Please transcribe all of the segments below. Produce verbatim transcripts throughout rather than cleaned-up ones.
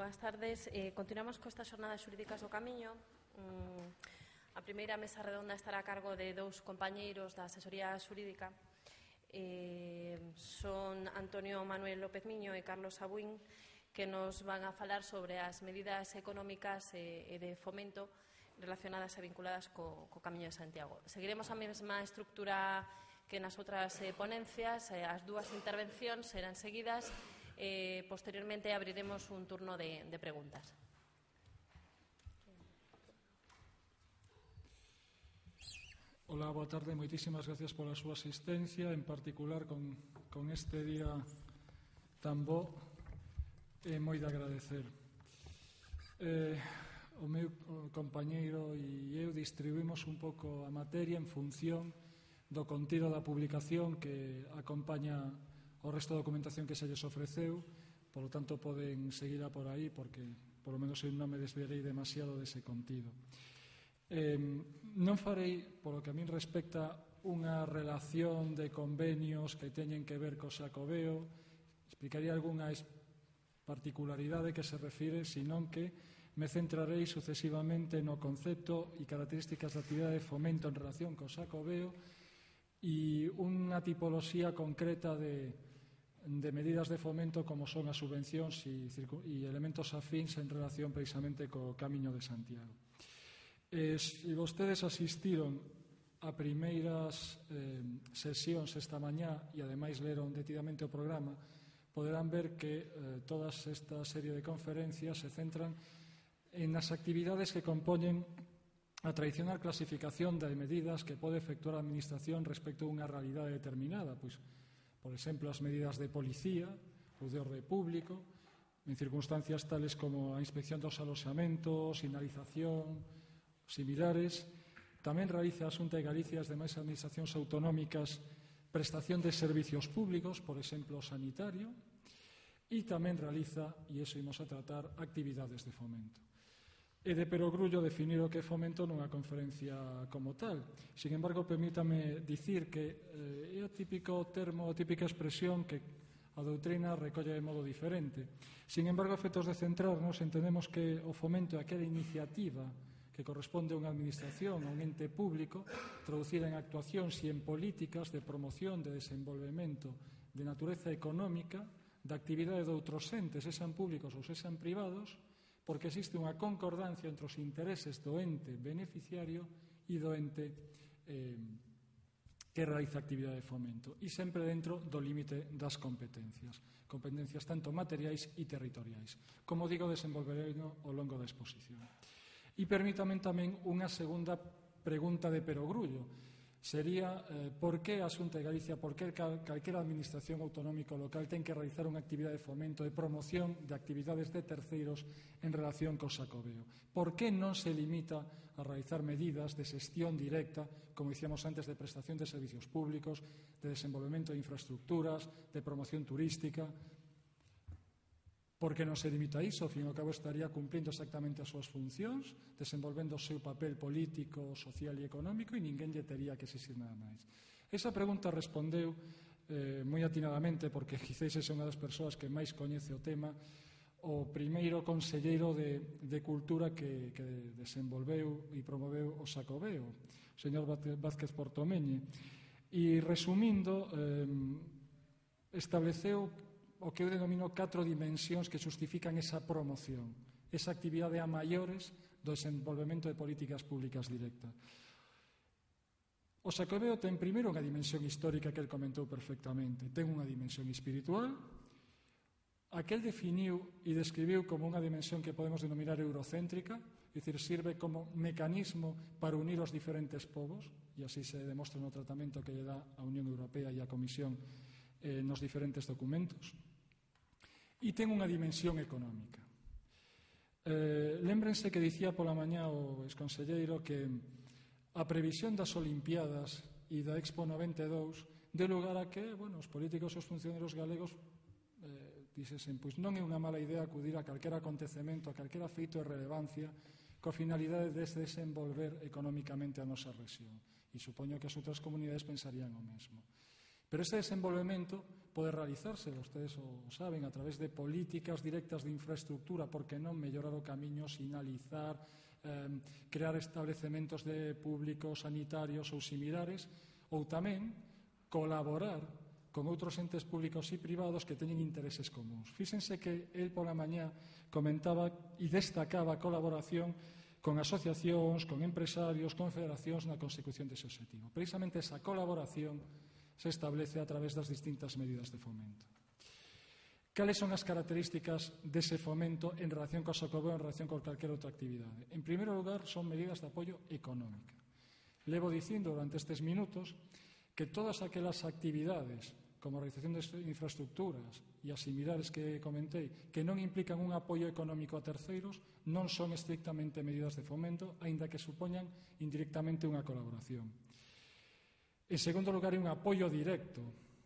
boas tardes. Eh, continuamos co estas xornadas xurídicas do Camiño. Mm, a primeira mesa redonda estará a cargo de dous compañeiros da asesoría xurídica. Eh, son Antonio Manuel López Miño e Carlos Abuín, que nos van a falar sobre as medidas económicas e, e de fomento relacionadas e vinculadas co, co Camiño de Santiago. Seguiremos a mesma estructura que nas outras eh, ponencias. Eh, as dúas intervencións serán seguidas. Eh, posteriormente abriremos un turno de, de preguntas. Hola, boa tarde. Moitísimas gracias pola súa asistencia, en particular con, con este día tan bo. É moi de agradecer. Eh, o meu compañeiro e eu distribuímos un pouco a materia en función do contido da publicación que acompaña o resto da documentación que se lles ofreceu. Por lo tanto, poden seguirá por aí, porque polo menos eu non me desviarei demasiado dese contido. Eh, non farei, polo que a min respecta, unha relación de convenios que teñen que ver co Xacobeo. Explicaría algunha particularidade que se refire, senón que me centrarei sucesivamente no concepto e características da actividade de fomento en relación co Xacobeo e unha tipoloxía concreta de de medidas de fomento como son as subvencións e, e elementos afíns en relación precisamente co Camiño de Santiago. Eh, se vostedes asistiron a primeiras eh, sesións esta mañá e ademais leron detidamente o programa, poderán ver que eh, toda esta serie de conferencias se centran en as actividades que compoñen a tradicional clasificación de medidas que pode efectuar a Administración respecto a unha realidade determinada, pois, por exemplo, as medidas de policía ou de orde público, en circunstancias tales como a inspección dos aloxamentos, sinalización, similares. Tamén realiza a Xunta de Galicia e as demais administracións autonómicas prestación de servicios públicos, por exemplo, sanitario, e tamén realiza, e iso imos a tratar, actividades de fomento. É de perogrullo definir o que é fomento nunha conferencia como tal. Sin embargo, permítame dicir que eh, é o típico termo, a típica expresión que a doutrina recolle de modo diferente. Sin embargo, a efectos de centrarnos, entendemos que o fomento é aquela iniciativa que corresponde a unha administración, a un ente público, traducida en actuacións e en políticas de promoción, de desenvolvemento de natureza económica, da actividade de outros entes, sexan públicos ou sexan privados, porque existe unha concordancia entre os intereses do ente beneficiario e do ente eh, que realiza actividade de fomento, e sempre dentro do límite das competencias, competencias tanto materiais e territoriais. Como digo, desenvolverei ao longo da exposición. E permítame tamén unha segunda pregunta de perogrullo. Sería eh, por que a Xunta de Galicia, por que cal, calquera administración autonómica local ten que realizar unha actividade de fomento, de promoción de actividades de terceiros en relación co Xacobeo? Por que non se limita a realizar medidas de xestión directa, como dicíamos antes, de prestación de servicios públicos, de desenvolvemento de infraestructuras, de promoción turística? Porque non se limita a iso, ao fin e ao cabo estaría cumplindo exactamente as súas funcións, desenvolvendo o seu papel político, social e económico, e ninguén lle tería que exixir nada máis. Esa pregunta respondeu eh, moi atinadamente, porque quizás é unha das persoas que máis coñece o tema, o primeiro conselleiro de, de Cultura que, que desenvolveu e promoveu o Xacobeo, o señor Vázquez Portomeñe. E resumindo, eh, estableceu o que eu denomino catro dimensións que justifican esa promoción, esa actividade a maiores do desenvolvemento de políticas públicas directas. O Xacobeo ten primeiro unha dimensión histórica que el comentou perfectamente, ten unha dimensión espiritual, a que el definiu e describiu como unha dimensión que podemos denominar eurocéntrica, é dicir, sirve como mecanismo para unir os diferentes povos, e así se demostra no tratamento que lle dá a Unión Europea e a Comisión eh, nos diferentes documentos. E ten unha dimensión económica. Eh, lémbrense que dicía pola mañá o exconselleiro que a previsión das Olimpiadas e da Expo noventa e dous de lugar a que, bueno, os políticos e os funcionarios galegos eh, dixesen, pois non é unha mala idea acudir a calquera acontecemento, a calquera feito de relevancia coa finalidade de desenvolver económicamente a nosa rexión. E supoño que as outras comunidades pensarían o mesmo. Pero ese desenvolvemento pode realizarse, vostedes o saben, a través de políticas directas de infraestructura, porque non mellorar o camiño, sinalizar, eh, crear establecementos de públicos, sanitarios ou similares, ou tamén colaborar con outros entes públicos e privados que teñen intereses comuns. Fíxense que el pola mañá comentaba e destacaba a colaboración con asociacións, con empresarios, con federacións na consecución dese obxectivo. Precisamente esa colaboración se establece a través das distintas medidas de fomento. Cales son as características dese fomento en relación co Xacobeo, en relación con calquera outra actividade? En primeiro lugar, son medidas de apoio económica. Levo dicindo durante estes minutos que todas aquelas actividades, como a realización de infraestructuras e as similares que comentei, que non implican un apoio económico a terceiros, non son estrictamente medidas de fomento, aínda que supoñan indirectamente unha colaboración. En segundo lugar, un apoio directo.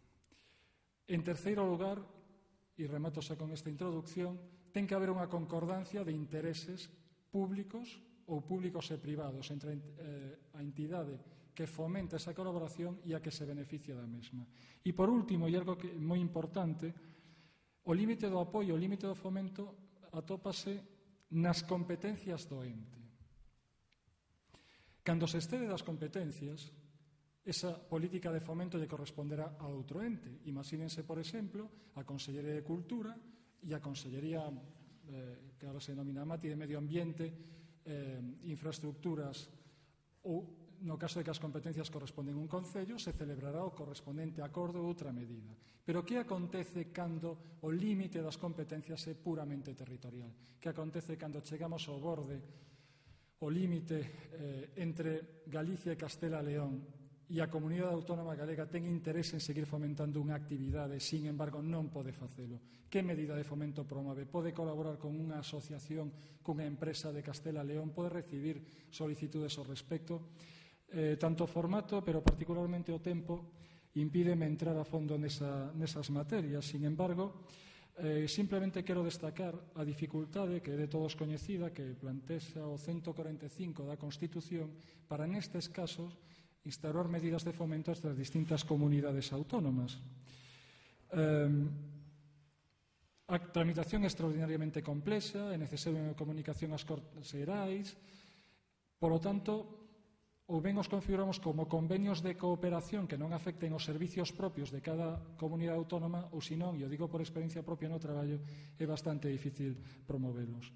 En terceiro lugar, e remato xa con esta introducción, ten que haber unha concordancia de intereses públicos ou públicos e privados entre a entidade que fomenta esa colaboración e a que se beneficia da mesma. E por último, e algo que é moi importante, o límite do apoio, o límite do fomento atópase nas competencias do ente. Cando se excede das competencias, esa política de fomento lle corresponderá a outro ente. Imagínense, por exemplo, a Consellería de Cultura e a Consellería, eh, que ahora se denomina MATI, de Medio Ambiente, eh, Infraestructuras, ou, no caso de que as competencias corresponden a un concello, se celebrará o correspondente acordo ou outra medida. Pero que acontece cando o límite das competencias é puramente territorial? Que acontece cando chegamos ao borde, o límite eh, entre Galicia e Castela e León, e a Comunidade Autónoma Galega ten interese en seguir fomentando unha actividade, sin embargo non pode facelo? Que medida de fomento promove? Pode colaborar con unha asociación, cunha empresa de Castela e León? Pode recibir solicitudes ao respecto? Eh, tanto o formato, pero particularmente o tempo, impídeme entrar a fondo nesa, nesas materias. Sin embargo, eh, simplemente quero destacar a dificultade que é de todos coñecida, que plantexa o ciento cuarenta e cinco da Constitución para, nestes casos, instaurar medidas de fomento das distintas comunidades autónomas. Eh, a tramitación é extraordinariamente complexa, é necesaria unha comunicación ás Cortes Xerais, polo tanto, ou ben os configuramos como convenios de cooperación que non afecten os servicios propios de cada comunidade autónoma, ou senón, e o digo por experiencia propia no traballo, é bastante difícil promovelos.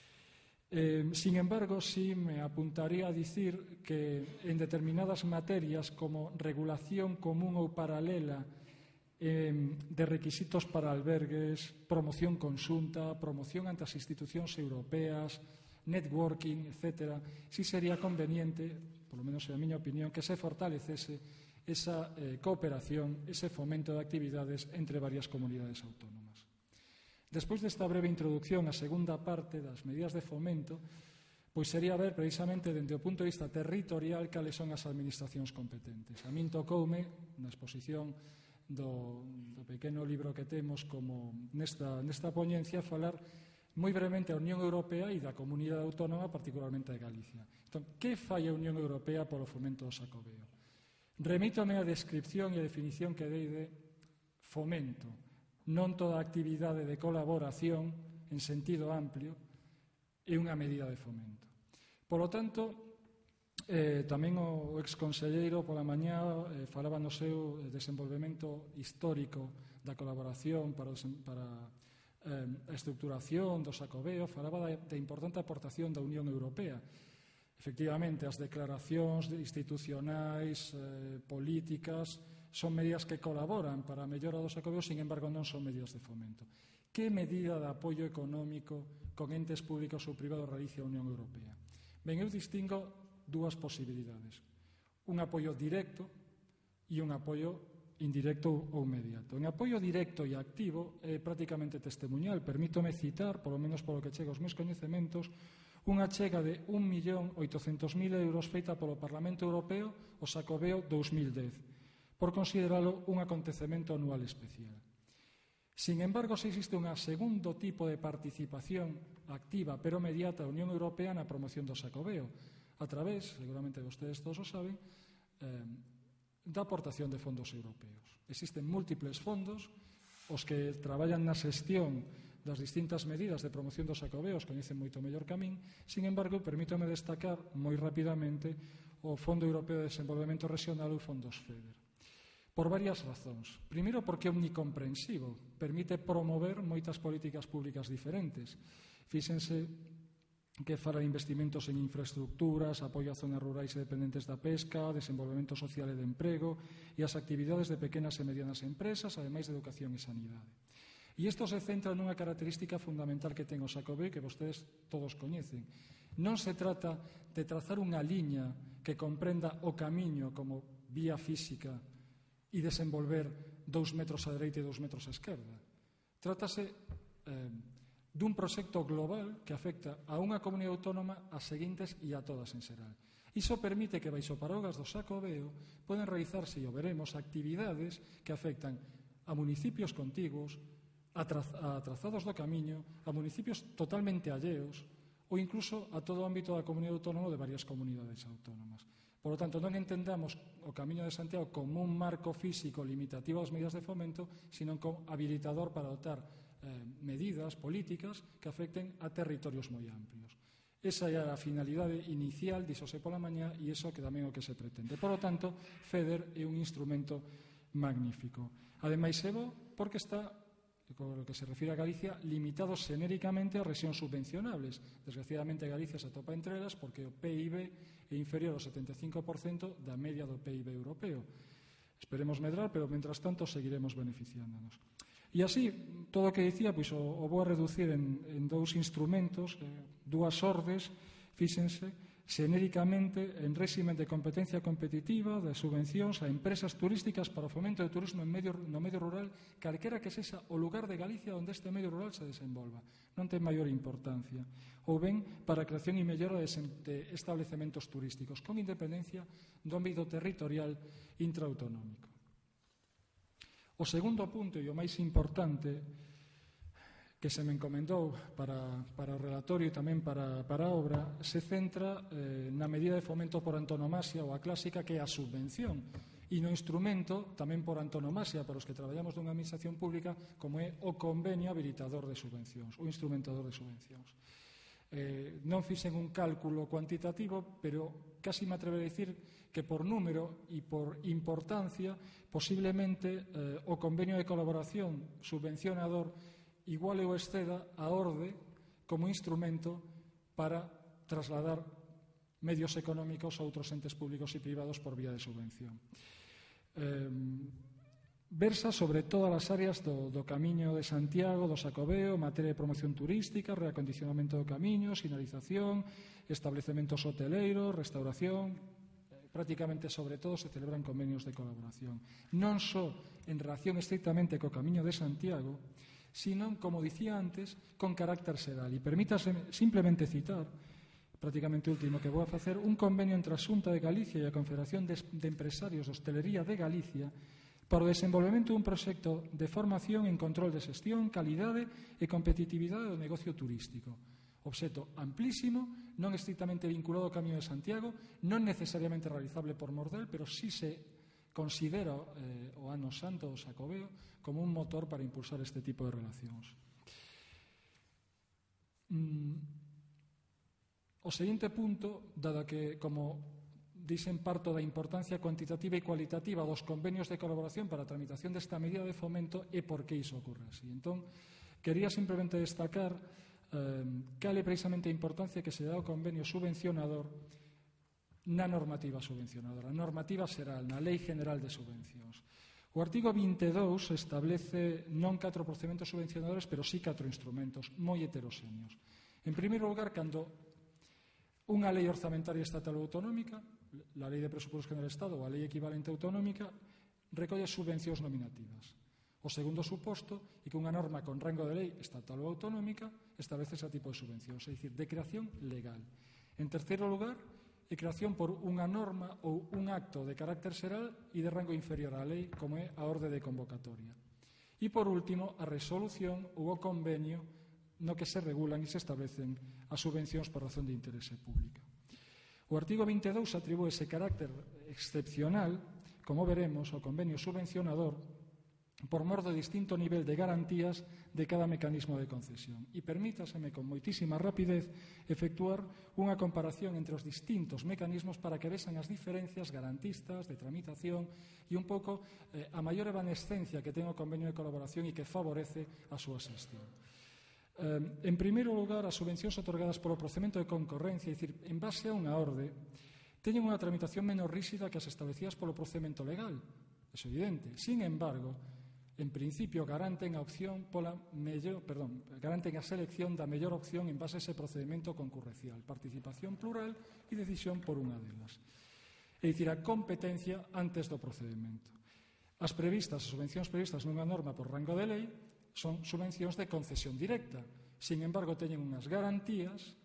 Eh, sin embargo, sí me apuntaría a dicir que en determinadas materias como regulación común ou paralela eh, de requisitos para albergues, promoción conxunta, promoción ante as institucións europeas, networking, etcétera, sí sería conveniente, polo menos en a miña opinión, que se fortalecese esa eh, cooperación, ese fomento de actividades entre varias comunidades autónomas. Despois desta breve introducción, a segunda parte das medidas de fomento, pois sería ver precisamente dende o punto de vista territorial cales son as administracións competentes. A min tocoume, na exposición do, do pequeno libro que temos como nesta, nesta poñencia, falar moi brevemente a Unión Europea e da Comunidade Autónoma, particularmente de Galicia. Entón, que fai a Unión Europea polo fomento do Xacobeo? Remítome a descripción e a definición que dei de fomento. Non toda actividade de colaboración en sentido amplio é unha medida de fomento. Por lo tanto, eh, tamén o exconselleiro pola mañá eh, falaba no seu desenvolvemento histórico da colaboración para, para eh, a estructuración do Xacobeo, falaba da, da importante aportación da Unión Europea. Efectivamente, as declaracións institucionais, eh, políticas, son medidas que colaboran para a mellora do Xacobeo, sin embargo, non son medidas de fomento. Que medida de apoio económico con entes públicos ou privados realiza a Unión Europea? Ben, eu distingo dúas posibilidades. Un apoio directo e un apoio indirecto ou inmediato. En apoio directo e activo é prácticamente testemunhal. Permítome citar, polo menos polo que chega aos meus coñecementos, unha chega de un millón oitocentos mil euros feita polo Parlamento Europeo o Xacobeo dous mil dez, por consideralo un acontecemento anual especial. Sin embargo, se existe un segundo tipo de participación activa pero mediata da Unión Europea na promoción do Xacobeo, a través, seguramente vostedes todos o saben, eh, da aportación de fondos europeos. Existen múltiples fondos, os que traballan na xestión das distintas medidas de promoción dos Xacobeos coñecen moito mellor que a min. Sin embargo, permítome destacar moi rapidamente o Fondo Europeo de Desenvolvemento Regional ou fondos FEDER. Por varias razóns. Primeiro, porque é omnicomprensivo, permite promover moitas políticas públicas diferentes. Fíxense que fala de investimentos en infraestructuras, apoio a zonas rurais e dependentes da pesca, desenvolvemento social e de emprego e as actividades de pequenas e medianas empresas, ademais de educación e sanidade. E isto se centra nunha característica fundamental que ten o Xacobeo que vostedes todos coñecen. Non se trata de trazar unha liña que comprenda o camiño como vía física e desenvolver dous metros á dereita e dous metros á esquerda. Trátase eh, dun proxecto global que afecta a unha comunidade autónoma, as seguintes e a todas en xeral. Iso permite que baixo paraguas do Xacobeo poden realizarse, e o veremos, actividades que afectan a municipios contiguos, a, tra a trazados do camiño, a municipios totalmente alleos ou incluso a todo o ámbito da comunidade autónoma de varias comunidades autónomas. Por lo tanto, non entendamos o Camiño de Santiago como un marco físico limitativo ás medidas de fomento, sino como habilitador para adoptar eh, medidas políticas que afecten a territorios moi amplios. Esa é a finalidade inicial, díxose pola mañá, e iso que tamén o que se pretende. Por lo tanto, FEDER é un instrumento magnífico. Ademais, é bo porque está, con o que se refire a Galicia, limitado xenéricamente a rexións subvencionables. Desgraciadamente, Galicia se atopa entre elas porque o P I B é inferior ao setenta e cinco por cento da media do P I B europeo. Esperemos medrar, pero, mentras tanto, seguiremos beneficiándonos. E así, todo o que dicía, pois, o, o vou a reducir en, en dous instrumentos, eh, dúas ordes, fíxense, xenéricamente en réximen de competencia competitiva de subvencións a empresas turísticas para o fomento do turismo en medio, no medio rural, calquera que sexa o lugar de Galicia onde este medio rural se desenvolva. Non ten maior importancia. Ou ben para a creación e mellora de, de establecementos turísticos, con independencia do ámbito territorial intraautonómico. O segundo punto e o máis importante que se me encomendou para, para o relatorio e tamén para, para a obra, se centra eh, na medida de fomento por antonomasia ou a clásica, que é a subvención, e no instrumento tamén por antonomasia para os que traballamos dunha administración pública, como é o convenio habilitador de subvencións, o instrumentador de subvencións. Eh, non fixen un cálculo cuantitativo, pero casi me atrevo a dicir que por número e por importancia, posiblemente eh, o convenio de colaboración subvencionador iguale ou exceda a orde como instrumento para trasladar medios económicos a outros entes públicos e privados por vía de subvención. Eh, versa sobre todas as áreas do, do Camiño de Santiago, do Xacobeo, materia de promoción turística, reacondicionamento do camiño, sinalización, establecementos hoteleiros, restauración. Eh, prácticamente sobre todo se celebran convenios de colaboración. Non só en relación estrictamente co Camiño de Santiago, sino, como dicía antes, con carácter xeral. E permítase simplemente citar, prácticamente último que vou a facer, un convenio entre a Xunta de Galicia e a Confederación de Empresarios de Hostelería de Galicia para o desenvolvemento dun proxecto de formación en control de xestión, calidade e competitividade do negocio turístico. Obxecto amplísimo, non estrictamente vinculado ao Camiño de Santiago, non necesariamente realizable por Mordel, pero sí se considera eh, o Ano Santo do Xacobeo como un motor para impulsar este tipo de relacións. Mm, o seguinte punto, dada que, como dixen, parto da importancia cuantitativa e cualitativa dos convenios de colaboración para a tramitación desta medida de fomento, e por que iso ocorre así. Entón, quería simplemente destacar eh, cal é precisamente a importancia que se dá ao convenio subvencionador na normativa subvencionadora, a normativa xeral, na Lei General de Subvencións. O artigo vinte e dous establece non catro procedementos subvencionadores, pero sí catro instrumentos moi heteroxéneos. En primeiro lugar, cando unha lei orzamentaria estatal ou autonómica, a Lei de Presupostos Generales do Estado ou a Lei Equivalente Autonómica, recolle subvencións nominativas. O segundo suposto é que unha norma con rango de lei estatal ou autonómica establece ese tipo de subvencións, é dicir, de creación legal. En terceiro lugar, e creación por unha norma ou un acto de carácter xeral e de rango inferior á lei, como é a orde de convocatoria. E, por último, a resolución ou o convenio no que se regulan e se establecen as subvencións por razón de interese público. O artigo vinte e dous atribúe ese carácter excepcional como veremos, o convenio subvencionador por mor do distinto nivel de garantías de cada mecanismo de concesión. E permítaseme con moitísima rapidez efectuar unha comparación entre os distintos mecanismos para que vexan as diferencias garantistas de tramitación e un pouco eh, a maior evanescencia que ten o convenio de colaboración e que favorece a súa xestión. Eh, en primeiro lugar, as subvencións otorgadas polo procedimento de concorrencia, é dicir, en base a unha orde, teñen unha tramitación menos ríxida que as establecidas polo procedimento legal. É evidente. Sin embargo, en principio garanten a opción pola mellor, perdón, garanten a selección da mellor opción en base a ese procedimento concurrencial, participación plural e decisión por unha delas. É dicir, a competencia antes do procedimento. As previstas, as subvencións previstas nunha norma por rango de lei son subvencións de concesión directa. Sin embargo, teñen unhas garantías,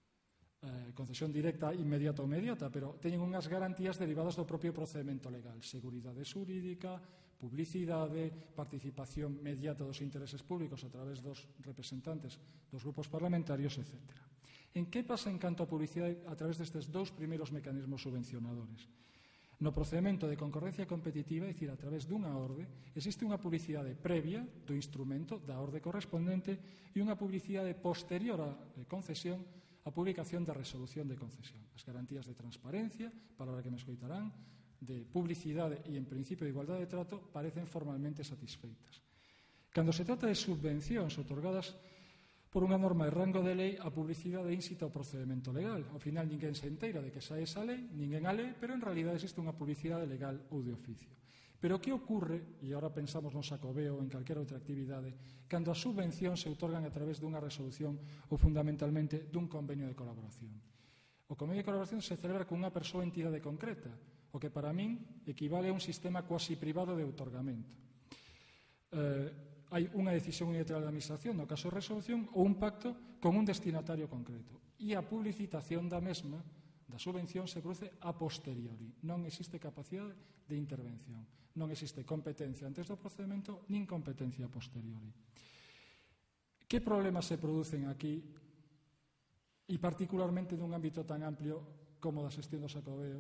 eh, concesión directa inmediata ou inmediata, pero teñen unhas garantías derivadas do propio procedimento legal, seguridade xurídica, publicidade, participación mediata dos intereses públicos a través dos representantes dos grupos parlamentarios, etcétera. En que pasa en canto a publicidade a través destes dous primeiros mecanismos subvencionadores? No procedimento de concorrencia competitiva, é dicir, a través dunha orde, existe unha publicidade previa do instrumento da orde correspondente e unha publicidade posterior á concesión, a publicación da resolución de concesión. As garantías de transparencia, palabra que me escoitarán, de publicidade e, en principio, de igualdade de trato, parecen formalmente satisfeitas. Cando se trata de subvencións otorgadas por unha norma de rango de lei, a publicidade incita ao procedimento legal. Ao final, ninguén se enteira de que sae esa lei, ninguén a lei, pero en realidade existe unha publicidade legal ou de oficio. Pero que ocorre, e agora pensamos no Xacobeo ou en calquera outra actividade, cando as subvencións se outorgan a través dunha resolución ou fundamentalmente dun convenio de colaboración? O convenio de colaboración se celebra con unha persoa ou entidade concreta, o que para min equivale a un sistema cuasi privado de outorgamento. Eh, hai unha decisión unilateral da administración, no caso de resolución, ou un pacto con un destinatario concreto. E a publicitación da mesma, da subvención, se produce a posteriori. Non existe capacidade de intervención. Non existe competencia antes do procedimento, nin competencia a posteriori. Que problemas se producen aquí, e particularmente nun ámbito tan amplio como da xestión do Xacobeo?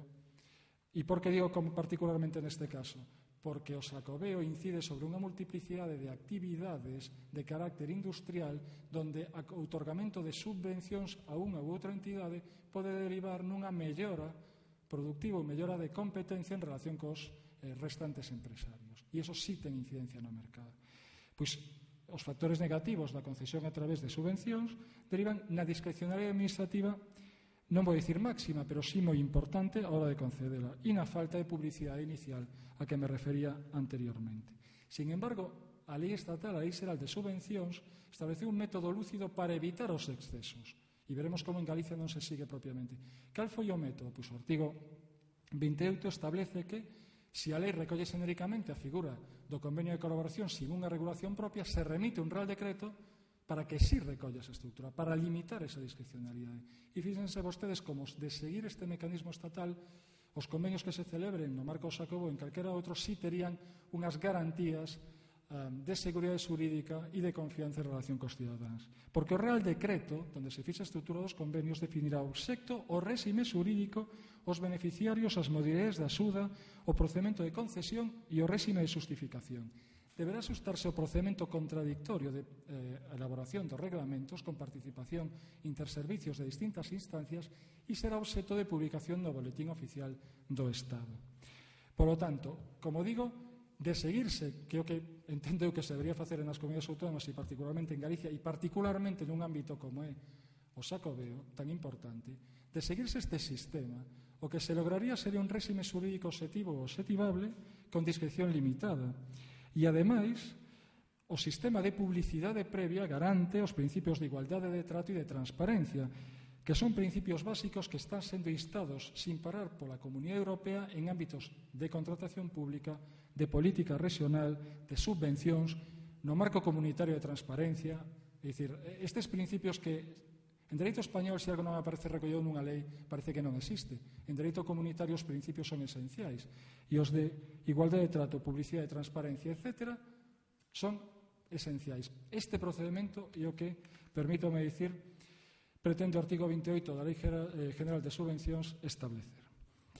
E por que digo como particularmente neste caso? Porque o Xacobeo incide sobre unha multiplicidade de actividades de carácter industrial donde o outorgamento de subvencións a unha ou outra entidade pode derivar nunha mellora productiva ou mellora de competencia en relación cos eh, restantes empresarios. E iso sí ten incidencia no mercado. Pois os factores negativos da concesión a través de subvencións derivan na discrecionalidade administrativa, non vou dicir máxima, pero sí moi importante a hora de concedela, e na falta de publicidade inicial a que me refería anteriormente. Sin embargo, a Lei Estatal, a Lei Xeral de Subvencións, estableceu un método lúcido para evitar os excesos. E veremos como en Galicia non se sigue propiamente. Cal foi o método? Pois o artigo vinte e oito establece que se a lei recolle xenéricamente a figura do convenio de colaboración sin unha regulación propia, se remite un real decreto para que sí recolla esa estrutura, para limitar esa discrecionalidade. E fíxense vostedes como de seguir este mecanismo estatal, os convenios que se celebren no marco do Xacobeo en calquera outro sí terían unhas garantías um, de seguridade xurídica e de confianza en relación cos cidadáns. Porque o Real Decreto, onde se fixa a estrutura dos convenios, definirá o obxecto, o réxime xurídico, os beneficiarios, as modalidades de axuda, o procedimento de concesión e o réxime de xustificación. Deberá sustarse o procedimento contradictorio de eh, elaboración dos reglamentos con participación interservicios de distintas instancias e será obxecto de publicación no Boletín Oficial do Estado. Por lo tanto, como digo, de seguirse, que é o que entendo eu que se debería facer nas comunidades autónomas e particularmente en Galicia e particularmente nun ámbito como é o Xacobeo, tan importante, de seguirse este sistema, o que se lograría sería un réxime xurídico obxectivo ou obxectivable con discreción limitada. E, ademais, o sistema de publicidade previa garante os principios de igualdade de trato e de transparencia, que son principios básicos que están sendo instados sin parar pola Comunidade Europea en ámbitos de contratación pública, de política regional, de subvencións, no marco comunitario de transparencia. É dicir, estes principios que en dereito español, se algo non aparece recollido nunha lei, parece que non existe. En dereito comunitario os principios son esenciais. E os de igualdade de trato, publicidade, transparencia, etcétera, son esenciais. Este procedimento é o que, permítome dicir, pretende o artigo vinte e oito da Lei General de Subvencións establecer.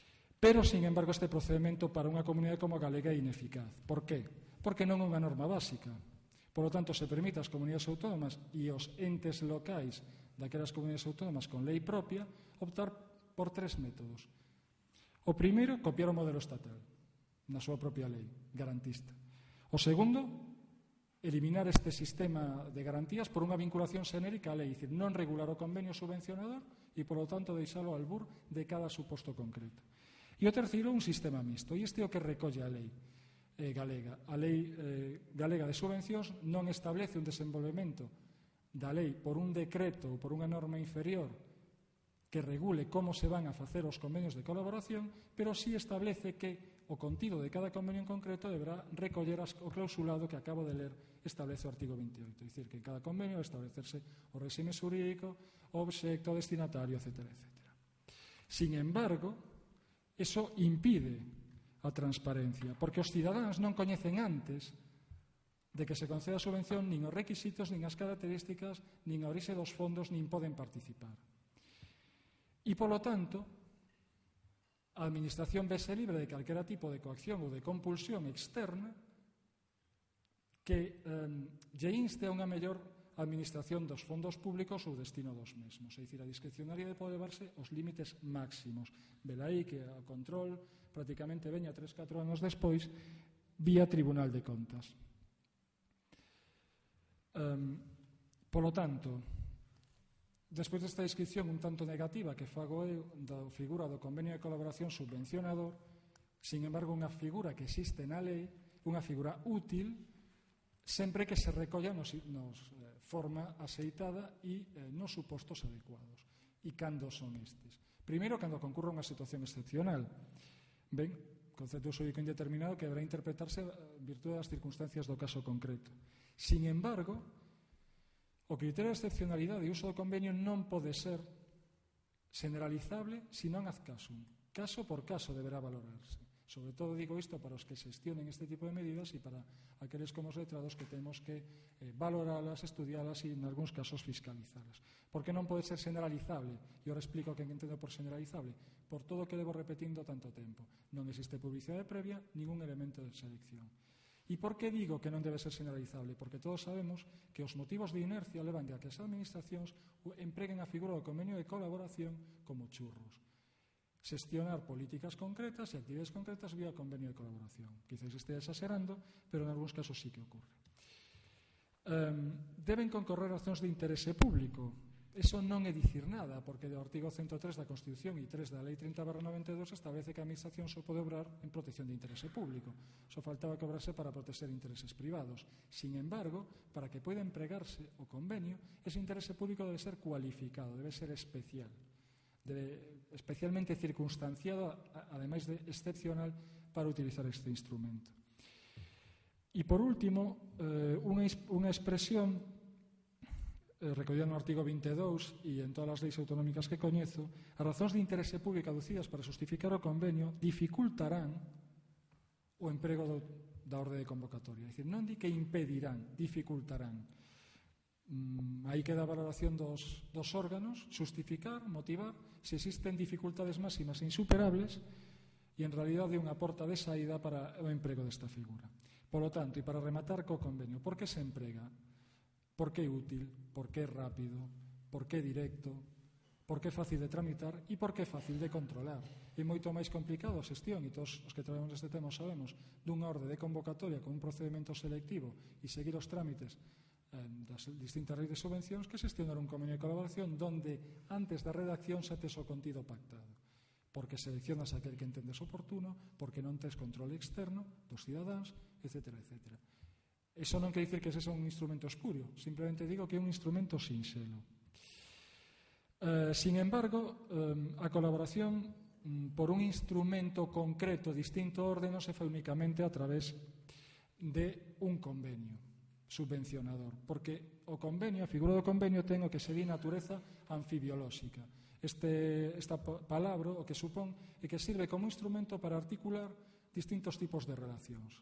Pero, sin embargo, este procedimento para unha comunidade como a galega é ineficaz. Por qué? Porque non é unha norma básica. Por lo tanto, se permite ás comunidades autónomas e aos entes locais daquelas comunidades autónomas con lei propia optar por tres métodos. O primeiro, copiar o modelo estatal na súa propia lei garantista. O segundo, eliminar este sistema de garantías por unha vinculación xenérica á lei, é dicir, non regular o convenio subvencionador e, por lo tanto, deixalo ao albur de cada suposto concreto. E o terceiro, un sistema mixto, e este é o que recolle a lei eh, galega. A lei eh, galega de subvencións non establece un desenvolvemento da lei por un decreto ou por unha norma inferior que regule como se van a facer os convenios de colaboración, pero sí establece que o contido de cada convenio en concreto deberá recoller o clausulado que acabo de ler establece o artigo veintioito. É dicir, que en cada convenio vai establecerse o réxime xurídico, o obxecto, o destinatario, etcétera, etcétera. Sin embargo, eso impide a transparencia, porque os cidadáns non coñecen antes de que se conceda a subvención nin os requisitos, nin as características, nin a orixe dos fondos, nin poden participar. E, polo tanto, a Administración vese libre de calquera tipo de coacción ou de compulsión externa que eh, lle inste a unha mellor administración dos fondos públicos ou destino dos mesmos. É dicir, a discrecionalidade pode levarse aos límites máximos. Velaí que o control prácticamente veña tres, catro anos despois vía Tribunal de Contas. Um, polo tanto, despois desta descripción un tanto negativa que fago eu da figura do convenio de colaboración subvencionador, sin embargo, unha figura que existe na lei, unha figura útil, sempre que se recolla nos, nos eh, forma aceitada e eh, nos supostos adecuados. E cando son estes? Primeiro, cando concurra unha situación excepcional. Ben, concepto xuridico indeterminado que deberá interpretarse en virtude das circunstancias do caso concreto. Sin embargo, o criterio de excepcionalidade e uso do convenio non pode ser generalizable senón ad casum. Caso por caso deberá valorarse. Sobre todo digo isto para os que xestionen este tipo de medidas e para aqueles como os letrados que temos que eh, valoralas, estudialas e, en algúns casos, fiscalizalas. Porque non pode ser generalizable, e ora explico que entendo por generalizable, por todo o que levo repetindo tanto tempo. Non existe publicidade previa, ningún elemento de selección. E por que digo que non debe ser generalizable? Porque todos sabemos que os motivos de inercia levan a que as administracións empreguen a figura do convenio de colaboración como churros. Xestionar políticas concretas e actividades concretas vía convenio de colaboración. Quizás estea exagerando, pero en algúns casos sí que ocurre. Um, deben concorrer razóns de interese público. Eso non é dicir nada, porque do artigo ciento tres da Constitución e tres da Lei trinta barra noventa e dous establece que a Administración só pode obrar en protección de interese público. Só faltaba que obrase para proteger intereses privados. Sin embargo, para que poida empregarse o convenio, ese interese público debe ser cualificado, debe ser especial. Debe, especialmente circunstanciado, ademais de excepcional, para utilizar este instrumento. E, por último, eh, unha, unha expresión eh, recollida no artigo vinte e dous e en todas as leis autonómicas que coñezo, as razóns de interese público aducidas para justificar o convenio dificultarán o emprego do, da orde de convocatoria. É dicir, non di que impedirán, dificultarán. Mm, aí queda a valoración dos, dos órganos, justificar, motivar, se existen dificultades máximas e insuperables e en realidade unha porta de saída para o emprego desta figura. Por lo tanto, e para rematar co convenio, por que se emprega? Por que é útil? Por que é rápido? Por que é directo? Por que é fácil de tramitar? E por que é fácil de controlar? É moito máis complicado a xestión, e todos os que trabamos neste tema sabemos, dunha orde de convocatoria con un procedimento selectivo e seguir os trámites das distintas leis de subvencións que xestionar un convenio de colaboración donde antes da redacción xa tes o contido pactado, porque seleccionas aquel que entendes oportuno, porque non tes control externo dos cidadáns, etcétera, etcétera. Eso non quer dicir que ese é un instrumento espurio, simplemente digo que é un instrumento sinxelo. Eh, sin embargo, eh, a colaboración mm, por un instrumento concreto distinto orde non se fai únicamente a través de un convenio subvencionador, porque o convenio, a figura do convenio ten o que sería natureza anfibiolóxica. Este, esta palabra o que supón é que sirve como instrumento para articular distintos tipos de relacións.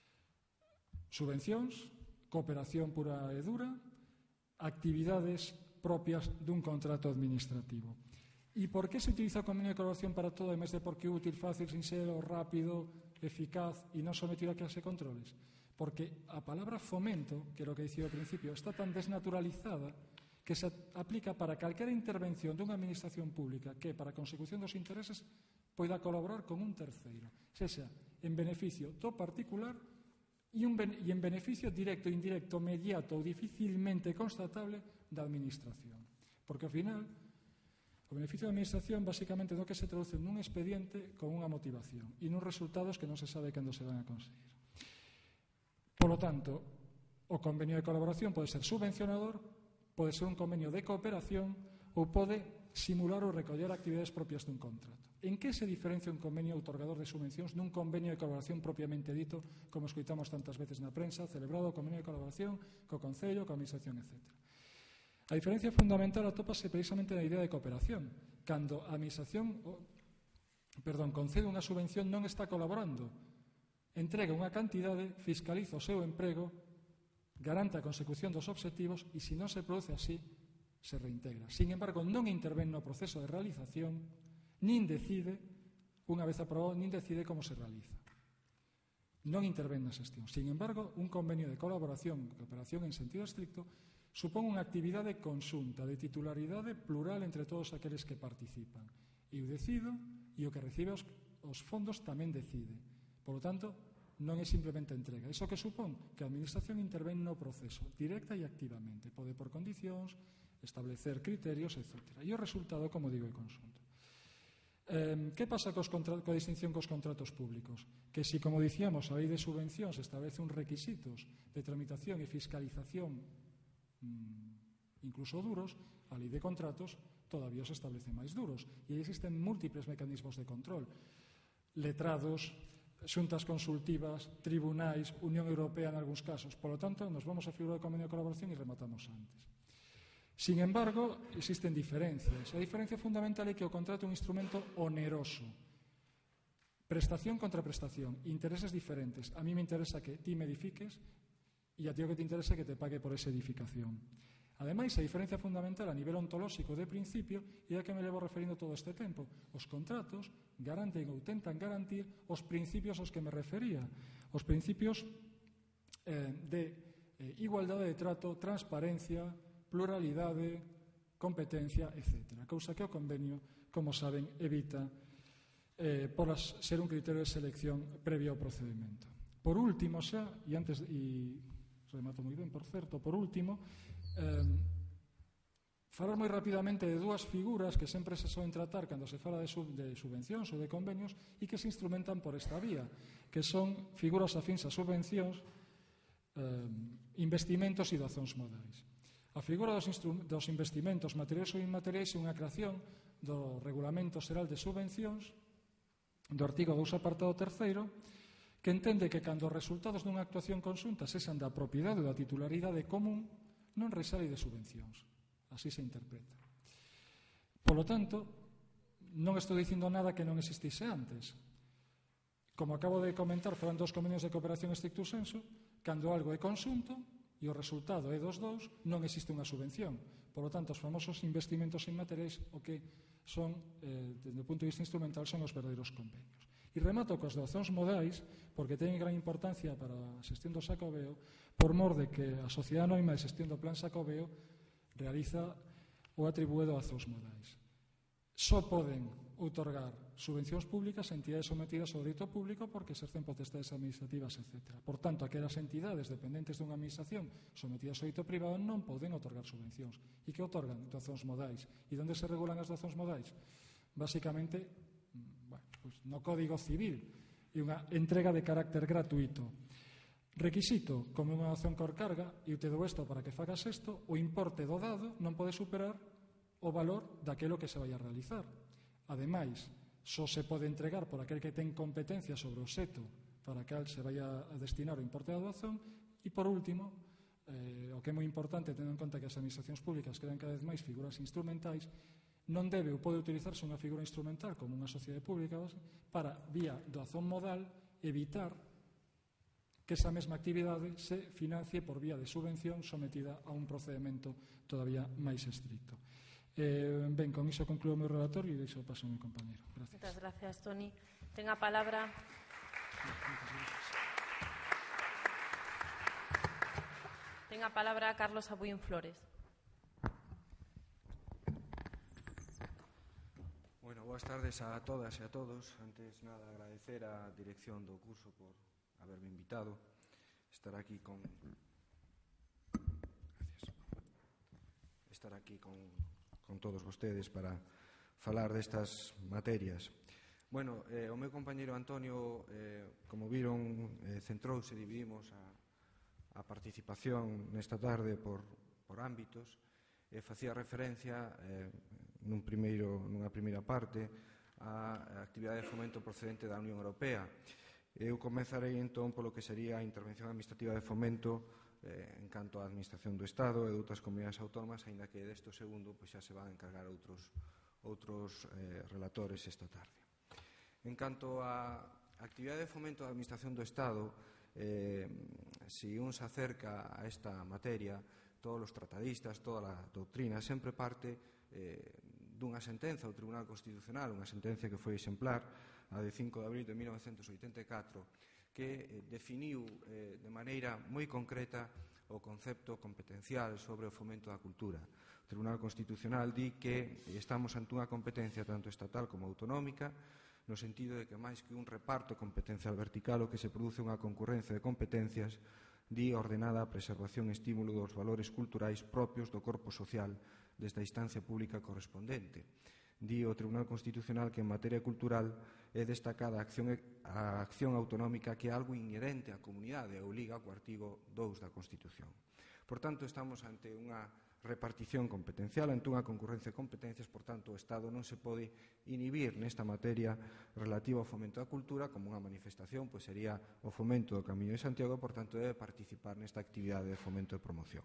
Subvencións, cooperación pura e dura, actividades propias dun contrato administrativo. E por que se utiliza o convenio de colaboración para todo, en vez de porque é útil, fácil, sincero, rápido, eficaz e non sometido a clase de controles? Porque a palabra fomento, que é o que dicía ao principio, está tan desnaturalizada que se aplica para calquera intervención dunha administración pública que, para a consecución dos intereses, poida colaborar con un terceiro, sexa en beneficio do particular e, un ben, e en beneficio directo, indirecto, mediato ou dificilmente constatable da administración. Porque, ao final, o beneficio da administración basicamente no que se traduce nun expediente con unha motivación e nun resultados que non se sabe cando se van a conseguir. Por lo tanto, o convenio de colaboración pode ser subvencionador, pode ser un convenio de cooperación ou pode simular ou recoller actividades propias dun contrato. En que se diferencia un convenio outorgador de subvencións dun convenio de colaboración propiamente dito, como escoitamos tantas veces na prensa, celebrado o convenio de colaboración co Concello, coa Administración, etcétera? A diferencia fundamental atópase precisamente na idea de cooperación. Cando a Administración, perdón, concede unha subvención, non está colaborando. Entrega unha cantidade, fiscaliza o seu emprego, garante a consecución dos obxectivos e, se non se produce así, se reintegra. Sin embargo, non intervén no proceso de realización, nin decide, unha vez aprobado, nin decide como se realiza. Non intervén na xestión. Sin embargo, un convenio de colaboración, cooperación en sentido estricto, supón unha actividade conxunta de titularidade plural entre todos aqueles que participan. Eu decido e o que recibe os, os fondos tamén decide. Por lo tanto, non é simplemente entrega. Iso que supón que a Administración intervén no proceso, directa e activamente. Pode por condicións, establecer criterios, etcétera. E o resultado, como digo, é conxunto. Eh, que pasa cos contra... coa distinción cos contratos públicos? Que si, como dicíamos, a lei de subvencións establece uns requisitos de tramitación e fiscalización mmm, incluso duros, a lei de contratos todavía os establece máis duros. E aí existen múltiples mecanismos de control. Letrados, xuntas consultivas, tribunais, Unión Europea en algúns casos. Por lo tanto, nos vamos a figura de convenio de colaboración e rematamos antes. Sin embargo, existen diferencias. A diferencia fundamental é que o contrato é un instrumento oneroso. Prestación contra prestación, intereses diferentes. A mí me interesa que ti me edifiques e a ti o que te interesa que te pague por esa edificación. Ademais, a diferencia fundamental a nivel ontolóxico de principio é a que me levo referindo todo este tempo. Os contratos garanten ou tentan garantir os principios aos que me refería. Os principios eh, de eh, igualdade de trato, transparencia, pluralidade, competencia, etcétera. Cousa que o convenio, como saben, evita eh, por as, ser un criterio de selección previo ao procedimento. Por último, xa, e antes, e remato moi ben, por certo, por último, eh, falar moi rapidamente de dúas figuras que sempre se soen tratar cando se fala de, sub, de subvencións ou de convenios e que se instrumentan por esta vía, que son figuras afins a subvencións, eh, investimentos e doazóns modais. A figura dos, dos investimentos materiais ou inmateriais é unha creación do Regulamento Xeral de Subvencións do artigo dous apartado terceiro, que entende que cando os resultados dunha actuación conxunta sexan da propiedade ou da titularidade común, non resale de subvencións. Así se interpreta. Por lo tanto, non estou dicindo nada que non existise antes. Como acabo de comentar, foran dos convenios de cooperación estricto sensu, cando algo é conxunto e o resultado é dos dous, non existe unha subvención. Por lo tanto, os famosos investimentos inmateriais o que son, eh, desde o punto de vista instrumental, son os verdadeiros convenios. E remato coas doazóns modais, porque teñen gran importancia para a xestión do Xacobeo, por mor de que a Sociedade Anónima de Xestión do Plan Xacobeo realiza ou atribúe doazóns modais. Só poden outorgar subvencións públicas a entidades sometidas ao dereito público porque exercen potestades administrativas, etcétera. Por tanto, aquelas entidades dependentes dunha administración sometidas ao dereito privado non poden outorgar subvencións. E que outorgan? Doazóns modais. E onde se regulan as doazóns modais? Básicamente, bueno, pues no Código Civil, e unha entrega de carácter gratuito. Requisito, como unha doazón por carga, e te dou isto para que fagas isto, o importe do dado non pode superar o valor daquelo que se vai a realizar. Ademais, só se pode entregar por aquel que ten competencia sobre o xeto para que se vai a destinar o importe da doazón. E, por último, eh, o que é moi importante, tendo en conta que as administracións públicas crean cada vez máis figuras instrumentais, non debe ou pode utilizarse unha figura instrumental como unha sociedade pública para, vía doazón modal, evitar que esa mesma actividade se financie por vía de subvención sometida a un procedimento todavía máis estricto. Eh, ben, con iso concluo o meu relatorio e deixo o paso ao meu compañero. Gracias. Moitas gracias, Toni. Ten a palabra... Ten a palabra Carlos Abuín Flores. Bueno, boas tardes a todas e a todos. Antes nada, agradecer á dirección do curso por haberme invitado. Estar aquí con... Gracias. Estar aquí con, con todos vostedes para falar destas materias. Bueno, eh, o meu compañeiro Antonio, eh, como viron, eh, centrouse, dividimos a, a participación nesta tarde por, por ámbitos, e facía referencia eh, nun primeiro, nunha primeira parte á actividade de fomento procedente da Unión Europea. Eu comezarei entón polo que sería a intervención administrativa de fomento eh, en canto á administración do Estado e de outras comunidades autónomas, aínda que desto segundo pois, xa se van a encargar outros, outros eh, relatores esta tarde. En canto á actividade de fomento da administración do Estado, eh, si un se acerca a esta materia, todos os tratadistas, toda a doutrina, sempre parte eh, dunha sentenza do Tribunal Constitucional, unha sentencia que foi exemplar, a de cinco de abril de mil novecentos oitenta e catro, que eh, definiu eh, de maneira moi concreta o concepto competencial sobre o fomento da cultura. O Tribunal Constitucional di que estamos ante unha competencia tanto estatal como autonómica, no sentido de que máis que un reparto competencial vertical o que se produce unha concurrencia de competencias di ordenada a preservación e estímulo dos valores culturais propios do corpo social desde a instancia pública correspondente. Di o Tribunal Constitucional que en materia cultural é destacada a acción, a acción autonómica que é algo inherente á comunidade e obliga co artigo dous da Constitución. Por tanto, estamos ante unha repartición competencial, ante unha concurrencia de competencias, por tanto, o Estado non se pode inhibir nesta materia relativa ao fomento da cultura, como unha manifestación, pois sería o fomento do Camiño de Santiago, por tanto, debe participar nesta actividade de fomento e promoción.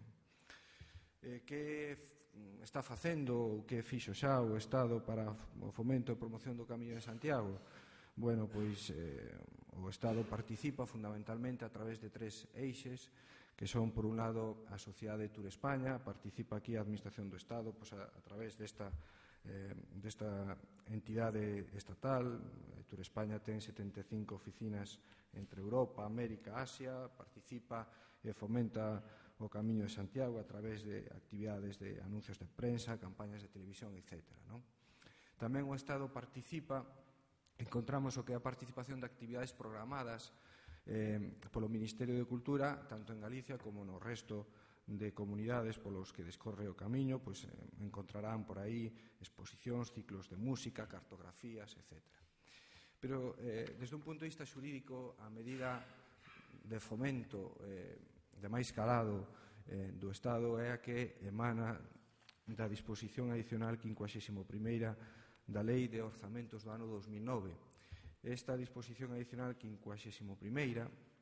Eh, que está facendo ou que fixo xa o Estado para o fomento e promoción do Camiño de Santiago? Bueno, pois eh, o Estado participa fundamentalmente a través de tres eixes, que son, por un lado, a Sociedade Tour España, participa aquí a Administración do Estado pois a, a través desta, eh, desta entidade estatal. Tour España ten setenta e cinco oficinas entre Europa, América, Asia, participa e fomenta o Camiño de Santiago a través de actividades de anuncios de prensa, campañas de televisión, etcétera. Non? Tamén o Estado participa, encontramos o que é a participación de actividades programadas eh, polo Ministerio de Cultura, tanto en Galicia como no resto de comunidades polos que descorre o camiño, pois eh, encontrarán por aí exposicións, ciclos de música, cartografías, etcétera. Pero eh, desde un punto de vista xurídico, a medida de fomento eh, de máis calado eh, do Estado é a que emana da disposición adicional quincuagésima primeira da Lei de Orzamentos do ano dos mil nove. Esta disposición adicional quincuagésima primeira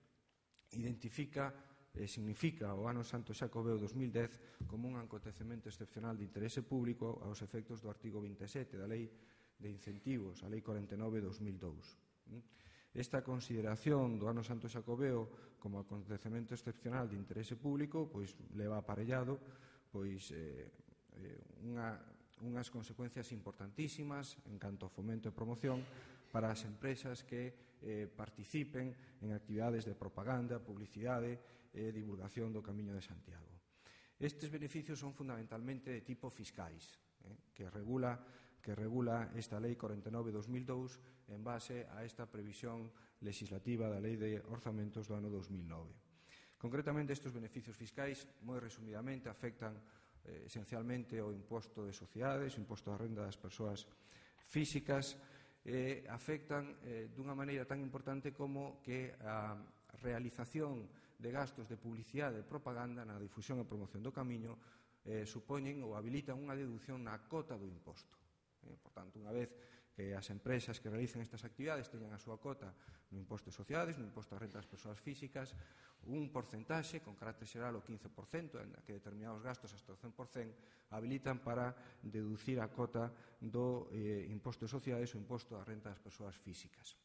identifica e significa o ano Santo Xacobeo dos mil dez como un acontecemento excepcional de interese público aos efectos do artigo vinte e sete da Lei de Incentivos, a Lei cuarenta e nove dos mil dous. Esta consideración do ano Santo Xacobeo como acontecemento excepcional de interese público pois leva aparellado pois eh, unha, unhas consecuencias importantísimas en canto ao fomento e promoción para as empresas que eh, participen en actividades de propaganda, publicidade e divulgación do Camiño de Santiago. Estes beneficios son fundamentalmente de tipo fiscais, eh, que regula que regula esta Lei cuarenta e nove dos mil dous en base a esta previsión legislativa da Lei de Orzamentos do ano dos mil nove. Concretamente, estes beneficios fiscais, moi resumidamente, afectan eh, esencialmente o imposto de sociedades, o imposto da renda das persoas físicas, e eh, afectan eh, dunha maneira tan importante como que a realización de gastos de publicidade e propaganda na difusión e promoción do camiño eh, supoñen ou habilitan unha deducción na cota do imposto. Por tanto, unha vez que as empresas que realicen estas actividades teñan a súa cota no imposto de sociedades, no imposto a renta das persoas físicas, un porcentaxe, con carácter xeral o quince por cento, en que determinados gastos hasta o cen por cento, habilitan para deducir a cota do eh, imposto de sociedades ou imposto a renta das persoas físicas.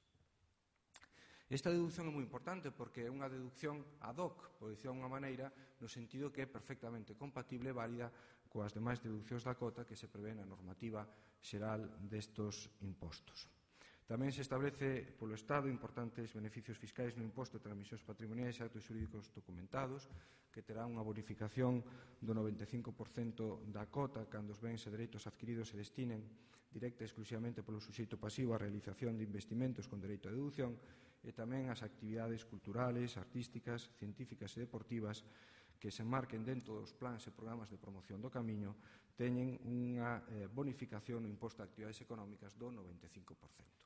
Esta deducción é moi importante porque é unha deducción ad hoc, por dicir de unha maneira, no sentido que é perfectamente compatible e válida coas demais deduccións da cota que se prevé na normativa xeral destos impostos. Tamén se establece polo Estado importantes beneficios fiscais no imposto de transmisións patrimoniais e actos xurídicos documentados, que terá unha bonificación do noventa e cinco por cento da cota cando os bens e dereitos adquiridos se destinen directa e exclusivamente polo suxeito pasivo á realización de investimentos con dereito a deducción e tamén as actividades culturales, artísticas, científicas e deportivas que se marquen dentro dos plans e programas de promoción do camiño teñen unha eh, bonificación no imposto de actividades económicas do noventa e cinco por cento.